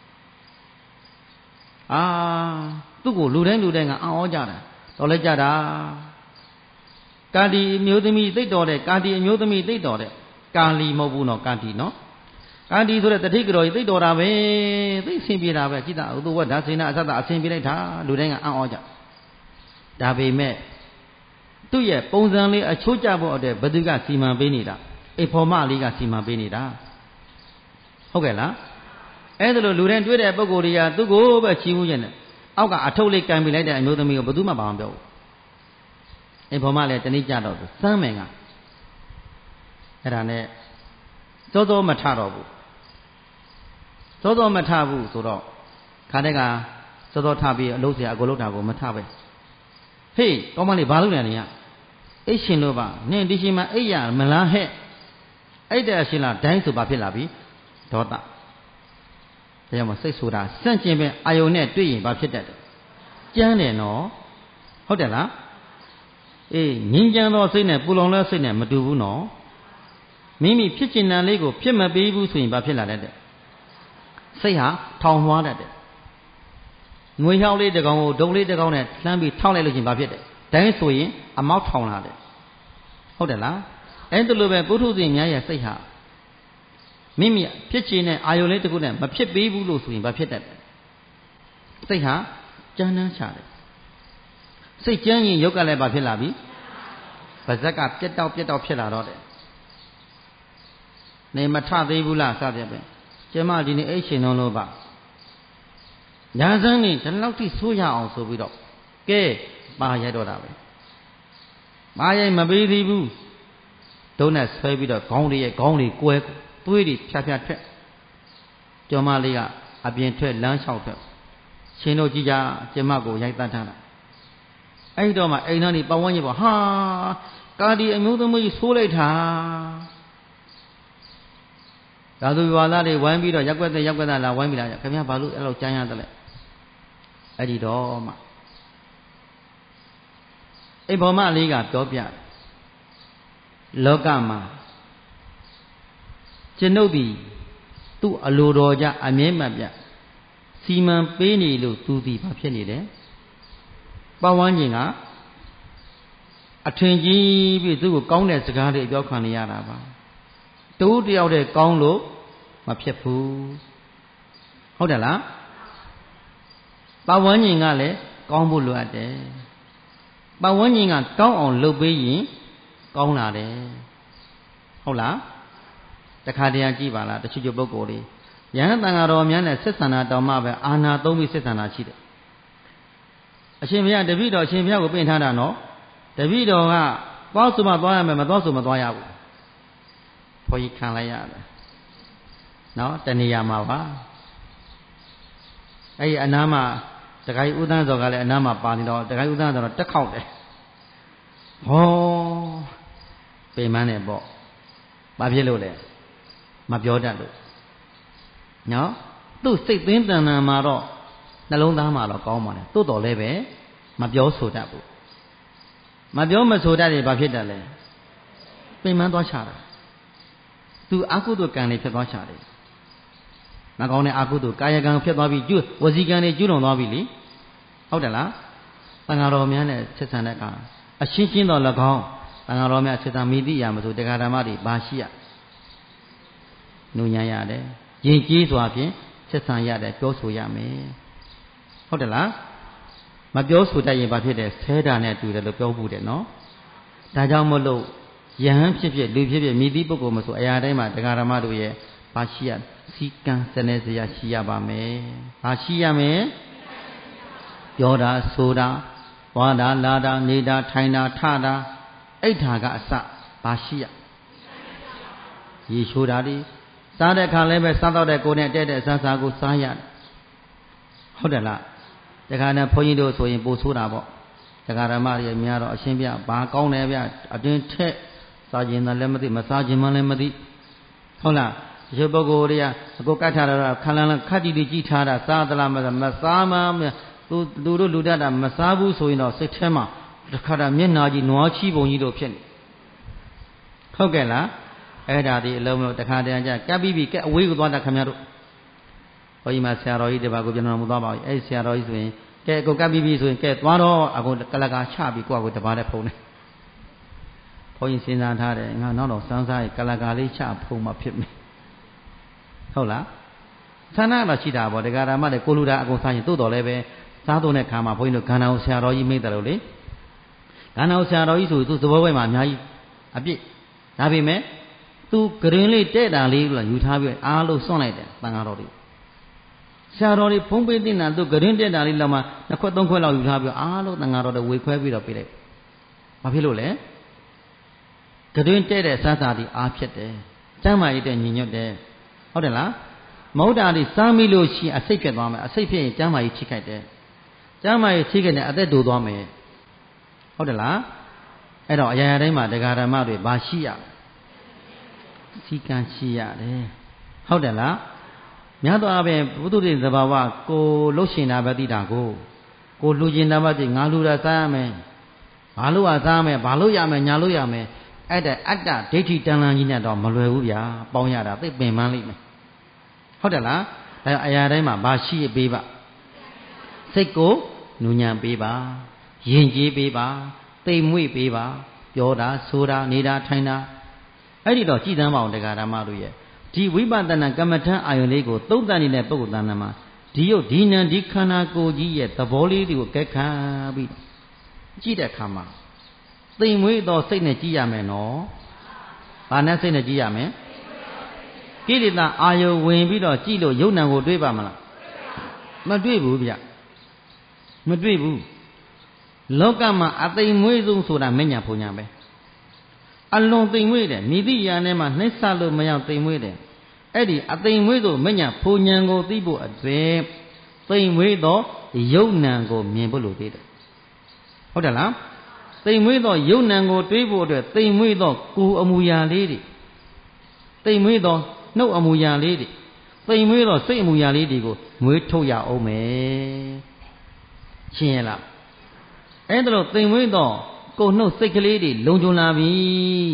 သူ့ကိုလူတိုင်းကအံ့ဩကြတာတော်လဲကြတာကာတီအမျိုးသမီးသိတော်တဲ့ကာတီအမျိုးသမီးသိတော်တဲ့ကာလီမဟုတ်ဘူးနော်ကာတီနော်ကာတီဆိုတဲ့တတိကတော်ကြီးသိတော်တာပဲသိဆင်ပြေတာပဲကြည်တာဥဒဝတ်ဒါစေနာအစသအဆင်ပြေလိုက်တာလူတိုင်းကအံ့ဩကြဒါပေမဲ့သူ့ရဲ့ပုံစံလေးအချိုးကျဖို့အတွက်ဘသူကစီမံပေးနေတာအိဖော်မလေးကစီမံပေးနေတာဟုတ်ကဲ့လားအဲ့ဒါလိုလူတိုင်းတွေ့တဲ့ပုံကိုယ်တွေကသူ့ကိုပဲချီးမူးခြင်းနဲ့အောက်ကအထုပ်လေးကန်ပေးလိုက်တဲ့အမျိုးသမီးကိုဘယ်သူမှဘာမှမပြောဘူးအိဖော်မလည်းတနည်းကြတော့စမ်းမယ်ကအဲ့ဒါနဲ့စောစောမထတော့ဘူးစောစောမထဘူးဆိုတော့ခါတဲ့ကစောစောထပြီးအလုပ်ဆရာအကိုလုပ်တာကိုမထပဲဟေးကောင်းမလေးဘာလုပ်နေလဲအိတ်ရှင်လို့ပါနင်ဒီရှင်မှာအိတ်ရမလားဟဲ့အိတ်တဲ့အရှင်လားဒိုင်းဆိုပါဖြစ်လာပြီဒေါသတရားမှာစိတ်ဆိုတာစန့်ကျင်ပဲအာယုန်နဲ့တွေ့ရင်ဘာဖြစ်တတ်တယ်ကြမ်းတယ်နော်ဟုတ်တယ်လားအေးငြင်းကြမ်းသောစိတ်နဲ့ပူလောင်သောစိတ်နဲ့မတူဘူးနော်မိမိဖြစ်ချင်တဲ့လေးကိုဖြစ်မပေးဘူးဆိုရင်ဘာဖြစ်လာတတ်တယ်စိတ်ဟာထောင်လွှားတတ်တယ်ငွေဟောင်းလေးတစ်ကောင်ကိုဒုံလေးတစ်ကောင်နဲ့လှမ်းပြီးထောက်လိုက်လို့ချင်းဘာဖြစ်တယ်ဒိုင်းဆိုရင်အမောက်ထောင်လာတယ်ဟုတ်တယ်လားအဲ့ဒါလိုပဲပုထုဇဉ်များရဲ့စိတ်ဟာမိမိဖြစ်ချင်တဲ့အာယုန်လေးတစ်ခုနဲ့မဖြစ်ပေးဘူးလို့ဆိုရင်ဘာဖြစ်တတ်တယ်စိတ်ဟာကြမ်းတမ်းချတယ်စိတ်ကြမ်းရင်ရုပ်ကလည်းဘာဖြစ်လာပြီပါဇက်ကပြက်တောက်ဖြစ်လာတော့တယ်နေမထသေးဘူးလားစပြပဲကျမဒီနေ့အိတ်ရှင်လုံးလို့ပါညာစမ်းနေဒီလောက်ထိဆိုးရအောင်ဆိုပြီးတော့ကဲပါရိုက်တော့တာပဲပါရိုက်မပေးသေးဘူးဒုံးနဲ့ဆွဲပြီးတော့ခေါင်းတွေကွဲသွေးတွေဖြားထွက်ကျော်မလေးကအပြင်ထွက်လမ်းလျှောက်ထွက်ရှင်တို့ကြည့်ကြကျမကိုရိုက်တတ်ထားတာအဲ့တော့မှအိမ်သားတွေပတ်ဝန်းကျင်ပေါ်ဟာကာဒီအမျိုးသမီးဆိုးလိုက်တာသာသူဝါသားတွေဝိုင်းပြီးတော့ရက်ွက်တဲ့လာဝိုင်းပြီးလာခင်ဗျာဘာလို့အဲ့လိုကြမ်းရတယ်လဲအဲ့ဒီတော့မှအိမ်ပေါ်မလေးကပြောပြလောကမှာကျွန်ုပ်သည်သူ့အလိုတော်ကြအမြဲမှတ်ပြစီမံပေးနေလို့သူသည်ဘာဖြစ်နေတယ်ပတ်ဝန်းကျင်ကအထင်ကြီးပြီးသူ့ကိုကောင်းတဲ့စကားတွေအပြောခံနေရတာပါတူတယောက်တည်းကောင်းလို့မဖြစ်ဘူးဟုတ်တယ်လားပတ်ဝန်းကျင်ကလည်းကောင်းဖို့လိုအပ်တယ်ပတ်ဝန်းကျင်ကကောင်းအောင်လုပ်ပေးရင်ကောင်းလာတယ်ဟုတ်လားတခါတည်းကြည့်ပါလားတချို့ပုဂ္ဂိုလ်တွေယဟန်တန်ဃာတော်များနဲ့ဆက်ဆံတာတောင်မှပဲအာနာသုံးပြီးဆက်ဆံတာရှိတယ်အရှင်ဘုရားတပည့်တော်အရှင်ဘုရားကိုပင့်ထားတာနော်တပည့်တော်ကသွားဆိုမှသွားရမယ်မသွားဆိုမသွားရဘူးဘုန်းကြီးခံလိုက်ရတယ်နော်တဏှာမှာပါအဲ့ဒီအနားမှာတခါကြီးဥဒန်းစော်ကလည်းအနားမှာပါနေတော့တခါကြီးဥဒန်းစော်တော့တက်ခေါက်တယ်ဟောပေမန်းတယ်ပေါ့ဘာဖြစ်လို့လဲမပြောတတ်လို့နော်သူ့စိတ်သိမ်းတဏ္ဍာမှာတော့နှလုံးသားမှာတော့ကောင်းပါလေသို့တော်လည်းပဲမပြောဆိုတတ်ဘူးမပြောမဆိုတတ်ရင်ဘာဖြစ်တတ်လဲပင်မသွားချတာသူအကုသိုလ်ကံတွေဖြစ်သွားချတယ်မကောင်းတဲ့အကုသိုလ်ကာယကံဖြစ်သွားပြီးဝစီကံတွေကျူးလွန်သွားပြီလေဟုတ်တယ်လားတန်ဃာတော်များနဲ့ဆက်ဆံတဲ့အခါအရှင်းရှင်းတော်၎င်းတန်ဃာတော်များဆက်ဆံမိသည့်အရာမဆိုတရားဓမ္မတွေဘာရှိရနုညံ့ရတယ်ယဉ်ကျေးစွာဖြင့်ဆက်ဆံရတယ်ပြောဆိုရမယ်ဟုတ်တယ်လားမပြောဆိုတတ်ရင်ဘာဖြစ်တယ်ဆဲတာနဲ့တူတယ်လို့ပြောဖို့တယ်နော်ဒါကြောင့်မို့လို့ယဟန်ဖြစ်ဖြစ်လူဖြစ်ဖြစ်မိသည့်ပုဂ္ဂိုလ်မဆိုအရာတိုင်းမှာတရားဓမ္မတို့ရဲ့ဘာရှိရစီကံစနေစရာရှိရပါမယ်ဘာရှိရမယ်ပြောတာဆိုတာသွားတာလာတာနေတာထိုင်တာထတာအိဋ္ဌာကအစဘာရှိရရေချိုးတာဒီစားတဲ့ခါလည်းပဲစားတော့တဲ့ကိုယ်နဲ့တဲ့တဲ့အစားစားကိုစားရတယ်ဟုတ်တယ်လားတခါနဲ့ဘုန်းကြီးတို့ဆိုရင်ပို့ဆိုးတာပေါ့တရားဓမ္မတွေများတော့အရှင်းပြဘာကောင်းတယ်ဗျအတွင်ထက်စားခြင်းလည်းမသိမစားခြင်းမှလည်းမသိဟုတ်လားဒီပုဂ္ဂိုလ်တွေကအကိုကတ်ထားတော့ခန္ဓာခတ်ကြည့်ကြည့်ထားတာစားသလားမစားမှသူတို့လူတတ်တာမစားဘူးဆိုရင်တော့စိတ်ထဲမှာတခါတည်းမျက်နာကြီးနွားချီပုံကြီးတို့ဖြစ်နေဟုတ်ကဲ့လားအဲ့ဒါဒီအလုံးလို့တခါတည်းကြကပ်ပြီးကဲအဝေးကိုသွားတာခင်ဗျားတို့ဘုန်းကြီးမဆရာတော်ကြီးတပါးကိုကျွန်တော်မသွားပါဘူးအဲ့ဆရာတော်ကြီးဆိုရင်ကဲကိုကပ်ပြီးဆိုရင်ကဲသွားတော့အကုန်ကလကာချပြီးကိုယ့်ကိုတပါးနဲ့ဖုံးတယ်ဘုန်းကြီးစဉ်းစားထားတယ်ငါနောက်တော့စမ်းစားရင်ကလကာလေးချဖုံးမှဖြစ်မယ်ဟုတ်လားဌာနတော့ရှိတာပေါ့တရားဓမ္မတွေကိုလူတာအကုန်စားရင်တိုးတော်လည်းပဲစားတော့တဲ့ခါမှာဘုန်းကြီးတို့ခန္ဓာကိုဆရာတော်ကြီးမိတယ်လို့လေခန္ဓာကိုဆရာတော်ကြီးဆိုသူသဘောပွဲမှာအများကြီးအပြစ်ဒါပေမဲ့သူဂရင်လေးတဲ့တာလေးလို့ယူထားပြီးအားလုံးစွန့်လိုက်တယ်တန်ဃာတော်တွေဆရာတော်တွေဖုံးပေးတင်တာသူဂရင်တဲ့တာလေးလောက်မှ2ခွက်3ခွက်လောက်ယူထားပြီးအားလုံးတန်ဃာတော်တွေဝေခွဲပြီးတော့ပြလိုက်ဘာဖြစ်လို့လဲဂရင်တဲ့တဲ့စားစာတွေအားဖြစ်တယ်ကျမ်းမာရတဲ့ညီညွတ်တယ်ဟုတ်တယ်လားမဟုတ်တာဒီစားမိလို့ရှိရင်အစိတ်ဖြစ်သွားမယ်အစိတ်ဖြစ်ရင်ကျမ်းမာရေးချိခိုက်တယ်ကျမ်းမာရေးချိခိုက်တဲ့အသက်တိုးသွားမယ်ဟုတ်တယ်လားအဲ့တော့အရာရာတိုင်းမှာတရားဓမ္မတွေဘာရှိရစီကံရှိရတယ်ဟုတ်တယ်လားများသောအားဖြင့်ဘုသူတွေသဘာဝကိုလှုပ်ရှင်တာပဲသိတာကိုလှူကျင်တာပဲသိငါလှူတာစားရမယ်ဘာလို့စားရမယ်ဘာလို့ရမယ်ညာလို့ရမယ်အဲ့တဲ့အတ္တဒိဋ္ဌိတန်လန်းကြီးနဲ့တော့မလွယ်ဘူးဗျာပေါင်းရတာသိပင်ပန်းလိမ့်မယ်ဟုတ်တယ်လားဒါအရာတိုင်းမှာဘာရှိပေးပါစိတ်ကိုနူညံပေးပါယဉ်ကျေးပေးပါသိမ်မွေ့ပေးပါပြောတာဆိုတာနေတာထိုင်တာအဲ့ဒီတော့ကြည်သမ်းပါအောင်တရားဓမ္မတို့ရဲ့ဒီဝိပဿနာကမ္မထံအာယုန်လေးကိုသုံးသပ်နေတဲ့ပုဂ္ဂိုလ်တဏ္ဍာမှာဒီယုတ်ဒီနံဒီခန္ဓာကိုယ်ကြီးရဲ့သဘောလေးတွေကိုကဲခံပြီးကြည့်တဲ့အခါမှာသိမ်မွေ့သောစိတ်နဲ့ကြည့်ရမယ်နော်။ဘာနဲ့စိတ်နဲ့ကြည့်ရမလဲ။ကိလေသာအာယုန်ဝင်ပြီးတော့ကြည့်လို့ယုတ်နံကိုတွေးပါမလား။မတွေးဘူးဗျ။မတွေးဘူး။လောကမှာအသိမ်မွေ့ဆုံးဆိုတာမဉ္ဇဏ်ဖုန်ညာပဲ။အလွန်သိမ်မွေ့တယ်မိသည့်ဉာဏ်နဲ့မှနှိမ့်ဆက်လို့မရောက်သိမ်မွေ့တယ်အဲ့ဒီအသိမ်မွေ့သောမဉ္ဇဏ်ဖုန်ညာကိုသိဖို့အတွက်သိမ်မွေ့သောယုတ်နံကိုမြင်ဖို့လိုသေးတယ်။ဟုတ်တယ်လား။သိမ်မွေ့သောယုတ်နံကိုတွေးဖို့အတွက်သိမ်မွေ့သောကိုယ်အမူအရာလေးတွေသိမ်မွေ့သောနှုတ်အမူအရာလေးတွေသိမ်မွေ့သောစိတ်အမူအရာလေးတွေကိုမွေးထုတ်ရအောင်မယ်ရှင်းရလားအဲ့ဒါလို့သိမ်မွေ့သောကိုယ်နှုတ်စိတ်ကလေးတွေလုံခြုံလာပြီ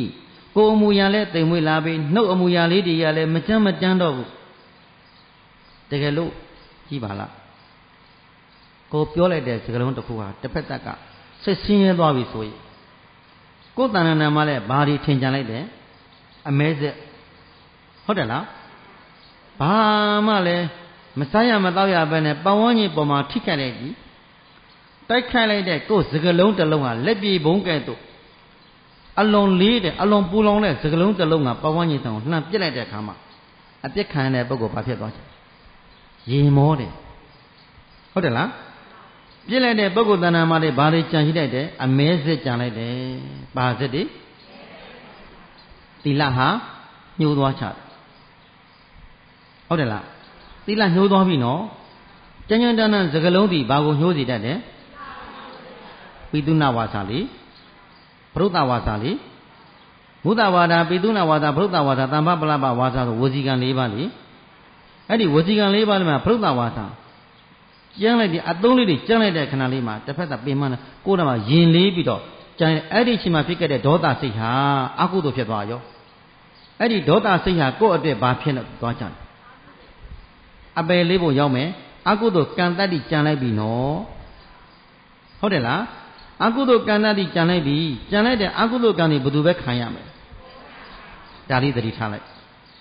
ကိုယ်အမူအရာလဲတိမ်မွေ့လာပြီနှုတ်အမူအရာလေးတွေကလည်းမကြမ်းမတမ်းတော့ဘူးတကယ်လို့ကြည့်ပါလားကိုပြောလိုက်တဲ့စကားလုံးတစ်ခုဟာတစ်ဖက်သက်ကစိတ်ဆင်းရဲသွားပြီဆိုရင်ကိုယ်တဏ္ဍာနာမှာလဲဘာတွေထင်ကြလိုက်တယ်အမဲစက်ဟုတ်တယ်လားဘာမှလည်းမစားရမတော့ရပဲနဲ့ပတ်ဝန်းကျင်ပေါ်မှာထိခိုက်လိုက်ပြီတိုက်ခိုက်လိုက်တဲ့ကိုယ်စကားလုံးတစ်လုံးဟာလက်ပြေဘုံကဲ့သို့အလွန်လေးတဲ့အလွန်ပူလောင်တဲ့စကားလုံးတစ်လုံးကပတ်ဝန်းကျင်တောင်လှမ်းပစ်လိုက်တဲ့အခါမှာအပြစ်ခံတဲ့ပုဂ္ဂိုလ်ဘာဖြစ်သွားလဲရေမောတယ်ဟုတ်တယ်လားပြစ်လိုက်တဲ့ပုဂ္ဂိုလ်တဏ္ဍာမှာတွေဘာတွေကြံရှိလိုက်တယ်အမဲစစ်ကြံလိုက်တယ်ဘာစစ်တွေသီလဟာညှိုးသွားချတယ်ဟုတ်တယ်လားသီလညှိုးသွားပြီနော်ကျဉ်းကျဉ်းတန်းတန်းစကလုံးဒီဘာကိုညှိုးစီတတ်တယ်ပိသုဏဝါစာလေပရုဒ္ဒဝါစာလေမုဒ္ဒဝါဒပိသုဏဝါဒပရုဒ္ဒဝါဒတမ္ပပလပဝါစာဆိုဝစီကံ၄ပါးလေအဲ့ဒီဝစီကံ၄ပါးမှာပရုဒ္ဒဝါစာကျန်းလိုက်ဒီအသုံးလေးတွေကျန်းလိုက်တဲ့ခဏလေးမှာတစ်ဖက်ကပင်မနဲ့ကိုယ်တော်မှာယင်လေးပြီးတော့ကျန်အဲ့ဒီချိန်မှာဖြစ်ခဲ့တဲ့ဒေါသစိတ်ဟာအကုသိုလ်ဖြစ်သွားရောအဲ့ဒီဒေါသစိတ်ဟာကိုယ့်အတွက်ဘာဖြစ်လို့သွားကြတယ်အပယ်လေးပုံရောက်မယ်အကုသိုလ်ကံတတ္တိကြံလိုက်ပြီနော်ဟုတ်တယ်လားအကုသိုလ်ကံတတ္တိကြံလိုက်ပြီကြံလိုက်တဲ့အကုသိုလ်ကံတွေဘယ်သူပဲခံရမယ်ဒါလေးသတိထားလိုက်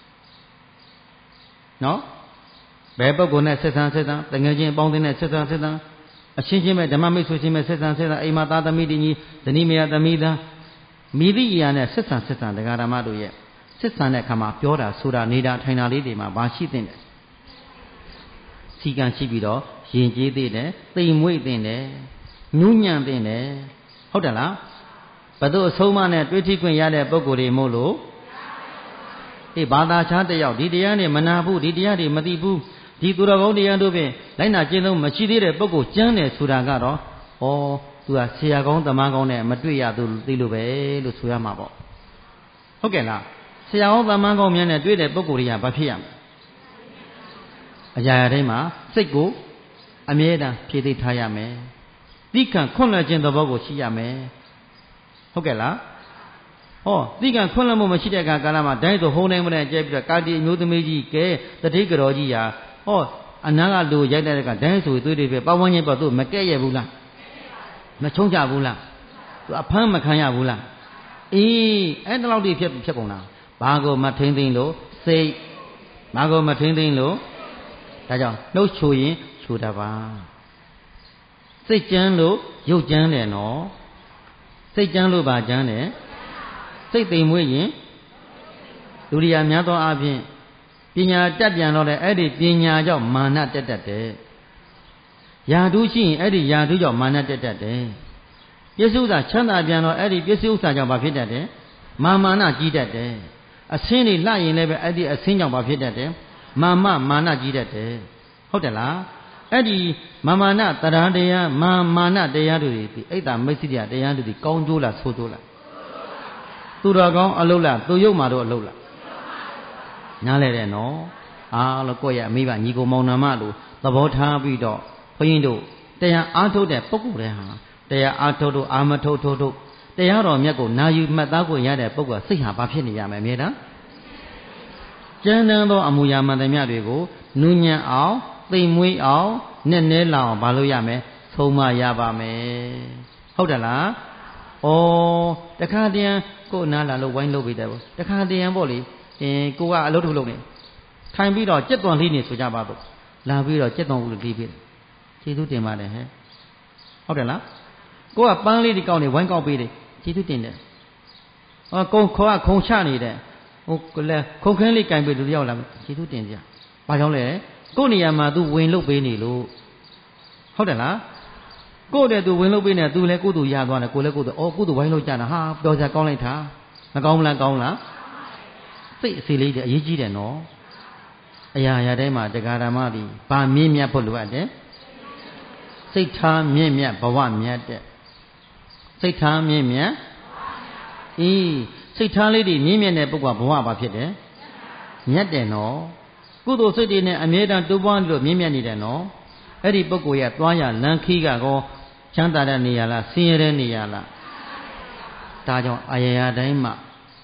နော်ဘယ်ပုဂ္ဂိုလ်နဲ့ဆက်ဆံတငယ်ချင်းအပေါင်းအသင်းနဲ့ဆက်ဆံအချင်းချင်းပဲဓမ္မမိတ်ဆွေချင်းပဲဆက်ဆံအိမ်မှာသားသမီးတင်ကြီးဇနီးမယားသမီးသားမိသည့်အရာနဲ့ဆက်ဆံတရားဓမ္မတို့ရဲ့ဆက်ဆံတဲ့အခါမှာပြောတာဆိုတာနေတာထိုင်တာလေးတွေမှာဘာရှိသင့်တယ်စီကံရှိပြီးတော့ယဉ်ကျေးသင့်တယ်သိမ်မွေ့သင့်တယ်နူးညံ့သင့်တယ်ဟုတ်တယ်လားဘယ်သူအဆုံးမနဲ့တွေ့ထိခွင့်ရတဲ့ပုဂ္ဂိုလ်တွေမို့လို့အေးဘာသာခြားတယောက်ဒီတရားနဲ့မနာဘူးဒီတရားတွေမသိဘူးဒီသူတော်ကောင်းတရားတို့ဖြင့်လိုက်နာကျင့်သုံးမရှိသေးတဲ့ပုဂ္ဂိုလ်ကျမ်းတယ်ဆိုတာကတော့ဩသူကဆရာကောင်းတမန်ကောင်းနဲ့မတွေ့ရသူသိလို့ပဲလို့ဆိုရမှာပေါ့ဟုတ်ကဲ့လားဆရာကောင်းတမန်ကောင်းများနဲ့တွေ့တဲ့ပုဂ္ဂိုလ်တွေကဘာဖြစ်ရမလဲအရာရာတိုင်းမှာစိတ်ကိုအမြဲတမ်းဖြည့်သိထားရမယ်တိခံခွန့်လွှတ်ခြင်းသဘောကိုရှိရမယ်ဟုတ်ကဲ့လားဟောတိခံခွန့်လွှတ်မှုမရှိတဲ့အခါကာလမှာဒိုင်းဆိုဟုံးနိုင်မနဲ့ကျဲပြီးတော့ကာတီအမျိုးသမီးကြီးကဲတတိကတော်ကြီးဟာဟောအနာကလူရိုက်တဲ့ကဒိုင်းဆိုသွေးတွေပဲပဝန်းကျင်ပေါ်သူမကဲ့ရဘူးလားမချုံးကြဘူးလားသူအဖမ်းမခံရဘူးလားအေးအဲ့တလောက်တိဖြစ်ကုန်တာဘာကိုမထိမ့်သိမ့်လို့စိတ်ဘာကိုမထိမ့်သိမ့်လို့ဒါကြောင့်နှုတ်ချိုရင်ချိုတပါစိတ်ကြမ်းလို့ရုပ်ကြမ်းတယ်နော်စိတ်ကြမ်းလို့ဘာကြမ်းတယ်စိတ်သိမ်မွေ့ရင်လူရိယာများသောအားဖြင့်ပညာတက်ပြန်တော့တဲ့အဲ့ဒီပညာကြောင့်မာနတက်တတ်တယ်ယာတုရှိရင်အဲ့ဒီယာတုကြောင့်မာနတက်တတ်တယ်ပစ္စုဥစ္စာချမ်းသာပြန်တော့အဲ့ဒီပစ္စုဥစ္စာကြောင့်ဘာဖြစ်တတ်တယ်မာနကြီးတတ်တယ်အဆင်းတွေလှရင်လည်းပဲအဲ့ဒီအဆင်းကြောင့်ဘာဖြစ်တတ်တယ်မာနကြီးတတ်တယ်ဟုတ်တယ်လားအဲ့ဒီမာနတရားတရားမာနတရားတွေဒီအိတ်တာမိတ်ဆိတရားတွေဒီကောင်းကျိုးလားဆိုးကျိုးလားသူတော်ကောင်းအလုပ်လားသူရုပ်မှာတော့အလုပ်လားနားလဲတယ်နော်အားလို့ကိုယ့်ရဲ့အမိဘညီကိုမောင်နှမလို့သဘောထားပြီးတော့ဘုန်းကြီးတို့တရားအားထုတ်တဲ့ပုဂ္ဂိုလ်တွေဟာတရားအားထုတ်အာမထုတ်တရားတော်မြတ်ကိုနာယူမှတ်သားကိုရတဲ့ပုဂ္ဂိုလ်စိတ်ဟာဘာဖြစ်နေရမလဲအမြဲတမ်းကျမ်းတမ်းသောအမူအရာမှန်သမျှတွေကိုနူးညံ့အောင်သိမ်မွေ့အောင်နဲ့နဲလောင်ဘာလို့ရမယ်ဆုံးမရပါမယ်ဟုတ်တယ်လားဩတခါတည်းကိုနားလာလို့ဝိုင်းလုပ်ပြီးတယ်တခါတည်းပေါ့လေကိုကအလုပ်ထုတ်လုပ်နေထိုင်ပြီးတော့ကြက်သွန်လေးနေဆိုကြပါတော့လာပြီးတော့ကြက်သွန်ဦးလေးပြီးကျေးဇူးတင်ပါတယ်ဟဲ့ဟုတ်တယ်လားကိုကပန်းလေးဒီကောက်နေဝိုင်းကောက်ပေးတယ်ကျေးဇူးတင်တယ်ကုံခေါ်ခုံချနေတယ်ဟိုလဲခုံခင်းလေးကင်ပေးလူတယောက်လာကျေးဇူးတင်ကြဘာကြောင့်လဲကို့နေရာမှာ तू ဝင်လုပ်ပေးနေလို့ဟုတ်တယ်လားကို့တဲ့ तू ဝင်လုပ်ပေးနေ तू လည်းကို့ तू ရသွားတယ်ကိုလည်းကို့ तू ကို့ तू ဝိုင်းလုပ်ကြတာဟာပြောစရာကောင်းလိုက်တာမကောင်းဘူးလားကောင်းလားစိတ်အစီလေးတွေအရေးကြီးတယ်နော်အရာရာတိုင်းမှာတရားဓမ္မသည်ဗာမြင့်မြတ်ဖို့လိုအပ်တယ်စိတ်ထားမြင့်မြတ်ဘဝမြတ်တဲ့စိတ်ထားမြင့်မြတ်အေးစိတ်ထားလေးတွေမြင့်မြတ်တဲ့ပုဂ္ဂိုလ်ဘဝဘာဖြစ်တယ်မြတ်တယ်နော်ကုသိုလ်စိတ်တွေနဲ့အမြဲတမ်းတိုးပွားလို့မြင့်မြတ်နေတယ်နော်အဲ့ဒီပုဂ္ဂိုလ်ရဲ့သွားရလမ်းခီးကောချမ်းသာတဲ့နေရာလားဆင်းရဲတဲ့နေရာလားဒါကြောင့်အရာရာတိုင်းမှာ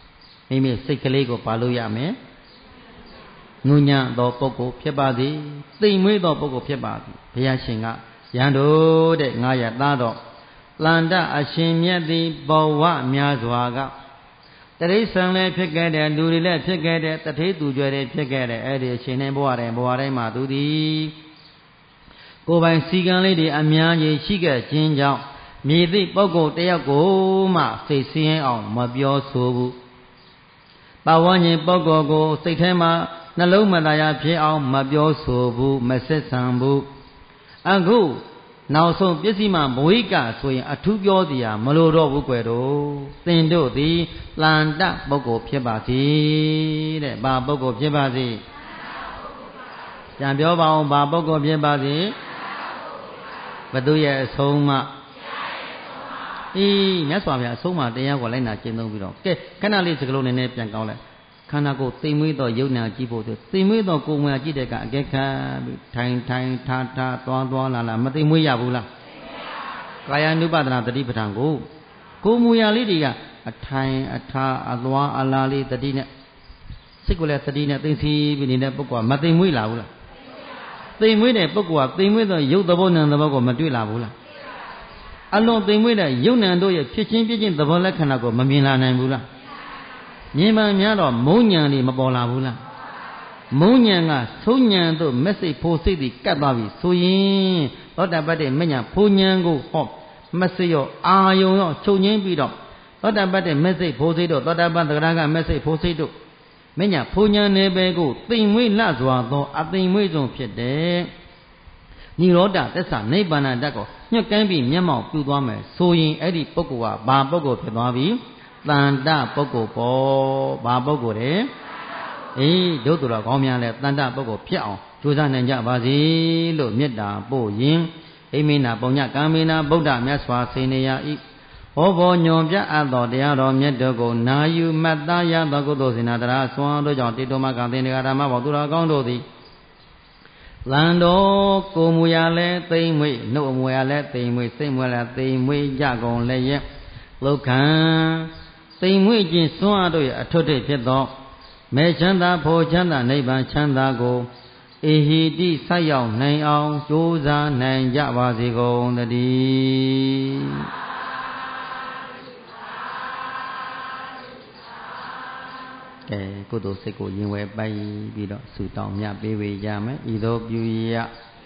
မိမိစိတ်ကလေးကိုပါလို့ရမယ်ငုံညာသောပုဂ္ဂိုလ်ဖြစ်ပါသည်သိမ်မွေးသောပုဂ္ဂိုလ်ဖြစ်ပါသည်ဘုရားရှင်ကယံတို့တဲ့ငါရသားတော်လန္တအရှင်မြတ်သည်ဘဝများစွာကတရိษံလည်းဖြစ်ခဲ့တဲ့လူတွေလည်းဖြစ်ခဲ့တဲ့တထေးသူကြွယ်တွေဖြစ်ခဲ့တဲ့အဲ့ဒီအရှင်နဲ့ဘဝတိုင်းမှာသူသည်ကိုယ်ပိုင်စီကံလေးတွေအများကြီးရှိခဲ့ခြင်းကြောင့်မြေသိပုဂ္ဂိုလ်တယောက်ကိုမှစိတ်ဆင်းရဲအောင်မပြောဆိုဘူးပါဝါညင်ပုဂ္ဂိုလ်ကိုစိတ်ထဲမှာနှလုံးမသားဖြစ်အောင်မပြောဆိုဘူးမဆက်ဆံဘူးအခုနောက်ဆုံးပစ္စည်းမှဘဝိကဆိုရင်အထူးပြောစရာမလိုတော့ဘူးကွယ်တော့သင်တို့သည်လန္တပုဂ္ဂိုလ်ဖြစ်ပါစေတဲ့ဘာပုဂ္ဂိုလ်ဖြစ်ပါစေပြန်ပြောပါအောင်ဘာပုဂ္ဂိုလ်ဖြစ်ပါစေဘသူရဲ့အဆုံးအမမြတ်စွာဘုရားအဆုံးအမတရားကိုလိုက်နာကျင့်သုံးပြီးတော့ကဲခဏလေးစကလုံးနည်းနည်းပြန်ကောင်းလိုက်ခန္ဓာကိုယ်သိမ်မွေးသောယုံနာကြည့်ဖို့သိမ်မွေးသောကိုယ်ဝင်ကြည့်တဲ့ကအကဲခတ်ပြီးထိုင်ထားသွားလာမသိမ်မွေးရဘူးလားကာယ ानु ပဒနာတတိပဋ္ဌာန်ကိုမူရာလေးတွေကအထိုင်အထားအသွားအလာလေးတတိနဲ့စိတ်ကိုလည်းတတိနဲ့သိသိပြီးနေတဲ့ပုဂ္ဂိုလ်ကမသိမ်မွေးလာဘူးလားသိမ်မွေးတဲ့ပုဂ္ဂိုလ်ကသိမ်မွေးသောယုတ်သဘောနံသဘောကိုမတွေ့လာဘူးလားအလွန်သိမ်မွေးတဲ့ယုတ်နံတို့ရဲ့ဖြစ်ချင်းပြချင်းသဘောလက္ခဏာကိုမမြင်လာနိုင်ဘူးလားမြင်မှများတော့မုံညံတွေမပေါ်လာဘူးလားမုံညံကသုံးညံတို့မက်စိတ်ဖိုးစိတ်တွေကတ်သွားပြီဆိုရင်သောတာပတ္တိမညံဖိုးညံကိုဟောမက်စိတ်ရောအာယုံရောချုပ်ငင်းပြီးတော့သောတာပတ္တိမက်စိတ်ဖိုးစိတ်တို့သောတာပတ္တဂရကမက်စိတ်ဖိုးစိတ်တို့မညံဖိုးညံနယ်ပယ်ကိုသိမ်မွေးလှစွာသောအသိမ်မွေးဆုံးဖြစ်တဲ့နိရောဓသစ္စာနိဗ္ဗာန်ဓာတ်ကိုညှက်ကမ်းပြီးမျက်မှောက်ပြုသွားမယ်ဆိုရင်အဲ့ဒီပုဂ္ဂိုလ်ကဘာပုဂ္ဂိုလ်ဖြစ်သွားပြီတန်တပုဂ္ဂိုလ်ပေါ့ဘာပုဂ္ဂိုလ်လဲဒုက္ခတော်ကောင်းများလဲတန်တပုဂ္ဂိုလ်ဖြစ်အောင်ကြိုးစားနိုင်ကြပါစေလို့မေတ္တာပို့ရင်ဣမိနာပုံညကာမေနာဗုဒ္ဓမြတ်စွာစေနေရဤဟောဘောညွန်ပြအပ်သောတရားတော်မြတ်တို့ကိုနာယူမှတ်သားရသောကုသိုလ်စေနာတရားဆွမ်းတို့ကြောင့်တိတောမကသင်္ဃာဓမ္မဘောသူတော်ကောင်းတို့သည်လန္တော်ကိုမူရလဲသိမ့်မွေနှုတ်အမူရလဲသိမ့်မွေစိတ်မွေလဲသိမ့်မွေကြကုန်လည်းရဲ့လောကံသိမ့်မွေခြင်းစွမ်းအားတို့ရဲ့အထွတ်ထိပ်ဖြစ်သောမေချမ်းသာဖို့ချမ်းသာနိဗ္ဗာန်ချမ်းသာကိုအေဟိတိဆိုက်ရောက်နိုင်အောင်ကြိုးစားနိုင်ကြပါစေကုန်သတည်းကဲကုသိုလ်စိတ်ကိုရင်ဝယ်ပိုက်ပြီးတော့ဆုတောင်းမြတ်ပေးဝေကြမယ်ဤသို့ပြုရ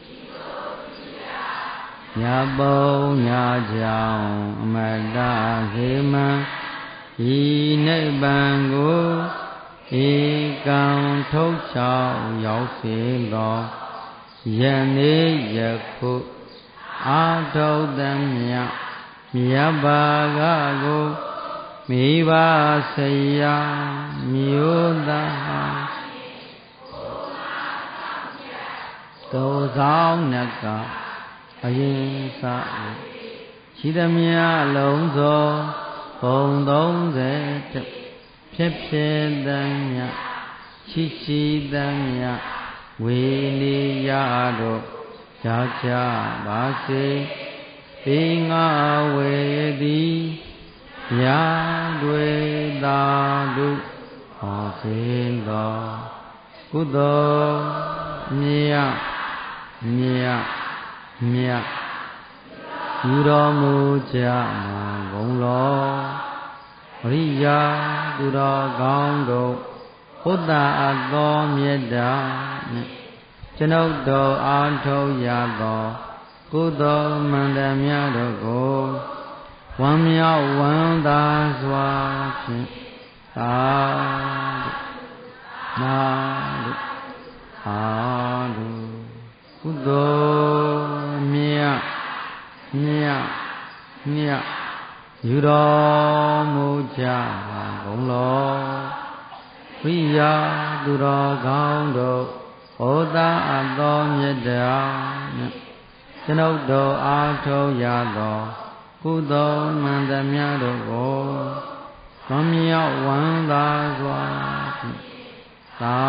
ညာပုံညာကြောင့်အမတ္တဟေမံဤနိဗ္ဗာန်ကိုဧကံထုတ်ချောက်ရောက်စေသောယနေ့ယခုအာထုသမြမြတ်ဘာကကိုမိဘဆရာမြို့သားသောဆောင်နကအရင်စားရှိသမျှလုံးစုံဘုံ30ဖြစ်ဖြစ်သမျှရှိသမျှဝေနေရတို့ကြာကြပါစေပေငါဝေသည်ရာတွေသာဓုဟောစေသောကုသိုလ်မြတ်ယူတော်မူကြမှာဘုံလောအရိယာသူတော်ကောင်းတို့ဘုဒ္ဓအသောမေတ္တာနှင့်ကျွန်ုပ်တို့အားထုတ်ရသောကုသိုလ်မှန်သမျှတို့ကိုဝမ်းမြောက်ဝမ်းသာစွာဖြင့်သာဓုနာဓုကုသိုလ်မြတ်ယူတော်မူကြပါဘုံလောဝိယာသူတော်ကောင်းတို့ဟောတာအပ်သောမေတ္တာနှင့်ကျွန်ုပ်တို့အားထုတ်ရသောကုသိုလ်မှန်သမျှတို့ကိုဝမ်းမြောက်ဝမ်းသာစွာဖြင့်သာ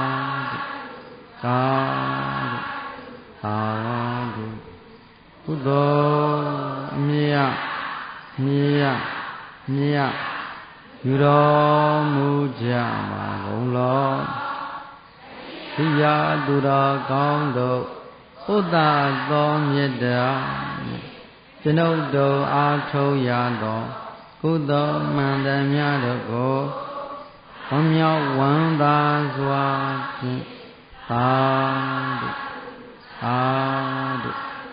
ဓုကုသိုလ်မြတ်ယူတော်မူကြပါကုန်လောသိရသူတော်ကောင်းတို့ဥဒ္ဒသောမေတ္တာကျွန်ုပ်တို့အားထုတ်ရသောကုသိုလ်မှန်သမျှတို့ကိုဝမ်းမြောက်ဝမ်းသာစွာဖြင့်သာဓု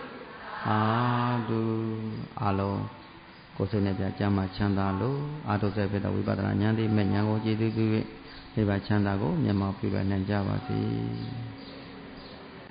အလုံးကိုယ်စိတ်နဲ့ပြကြမ်းမှချမ်းသာလို့အာထုစေဖြစ်သောဝိပဿနာဉာဏ်သည်မဲ့ဉာဏ်ကိုကြည်သူပြု၍နိဗ္ဗာန်ချမ်းသာကိုမျက်မှောက်ပြုနိုင်ကြပါစေ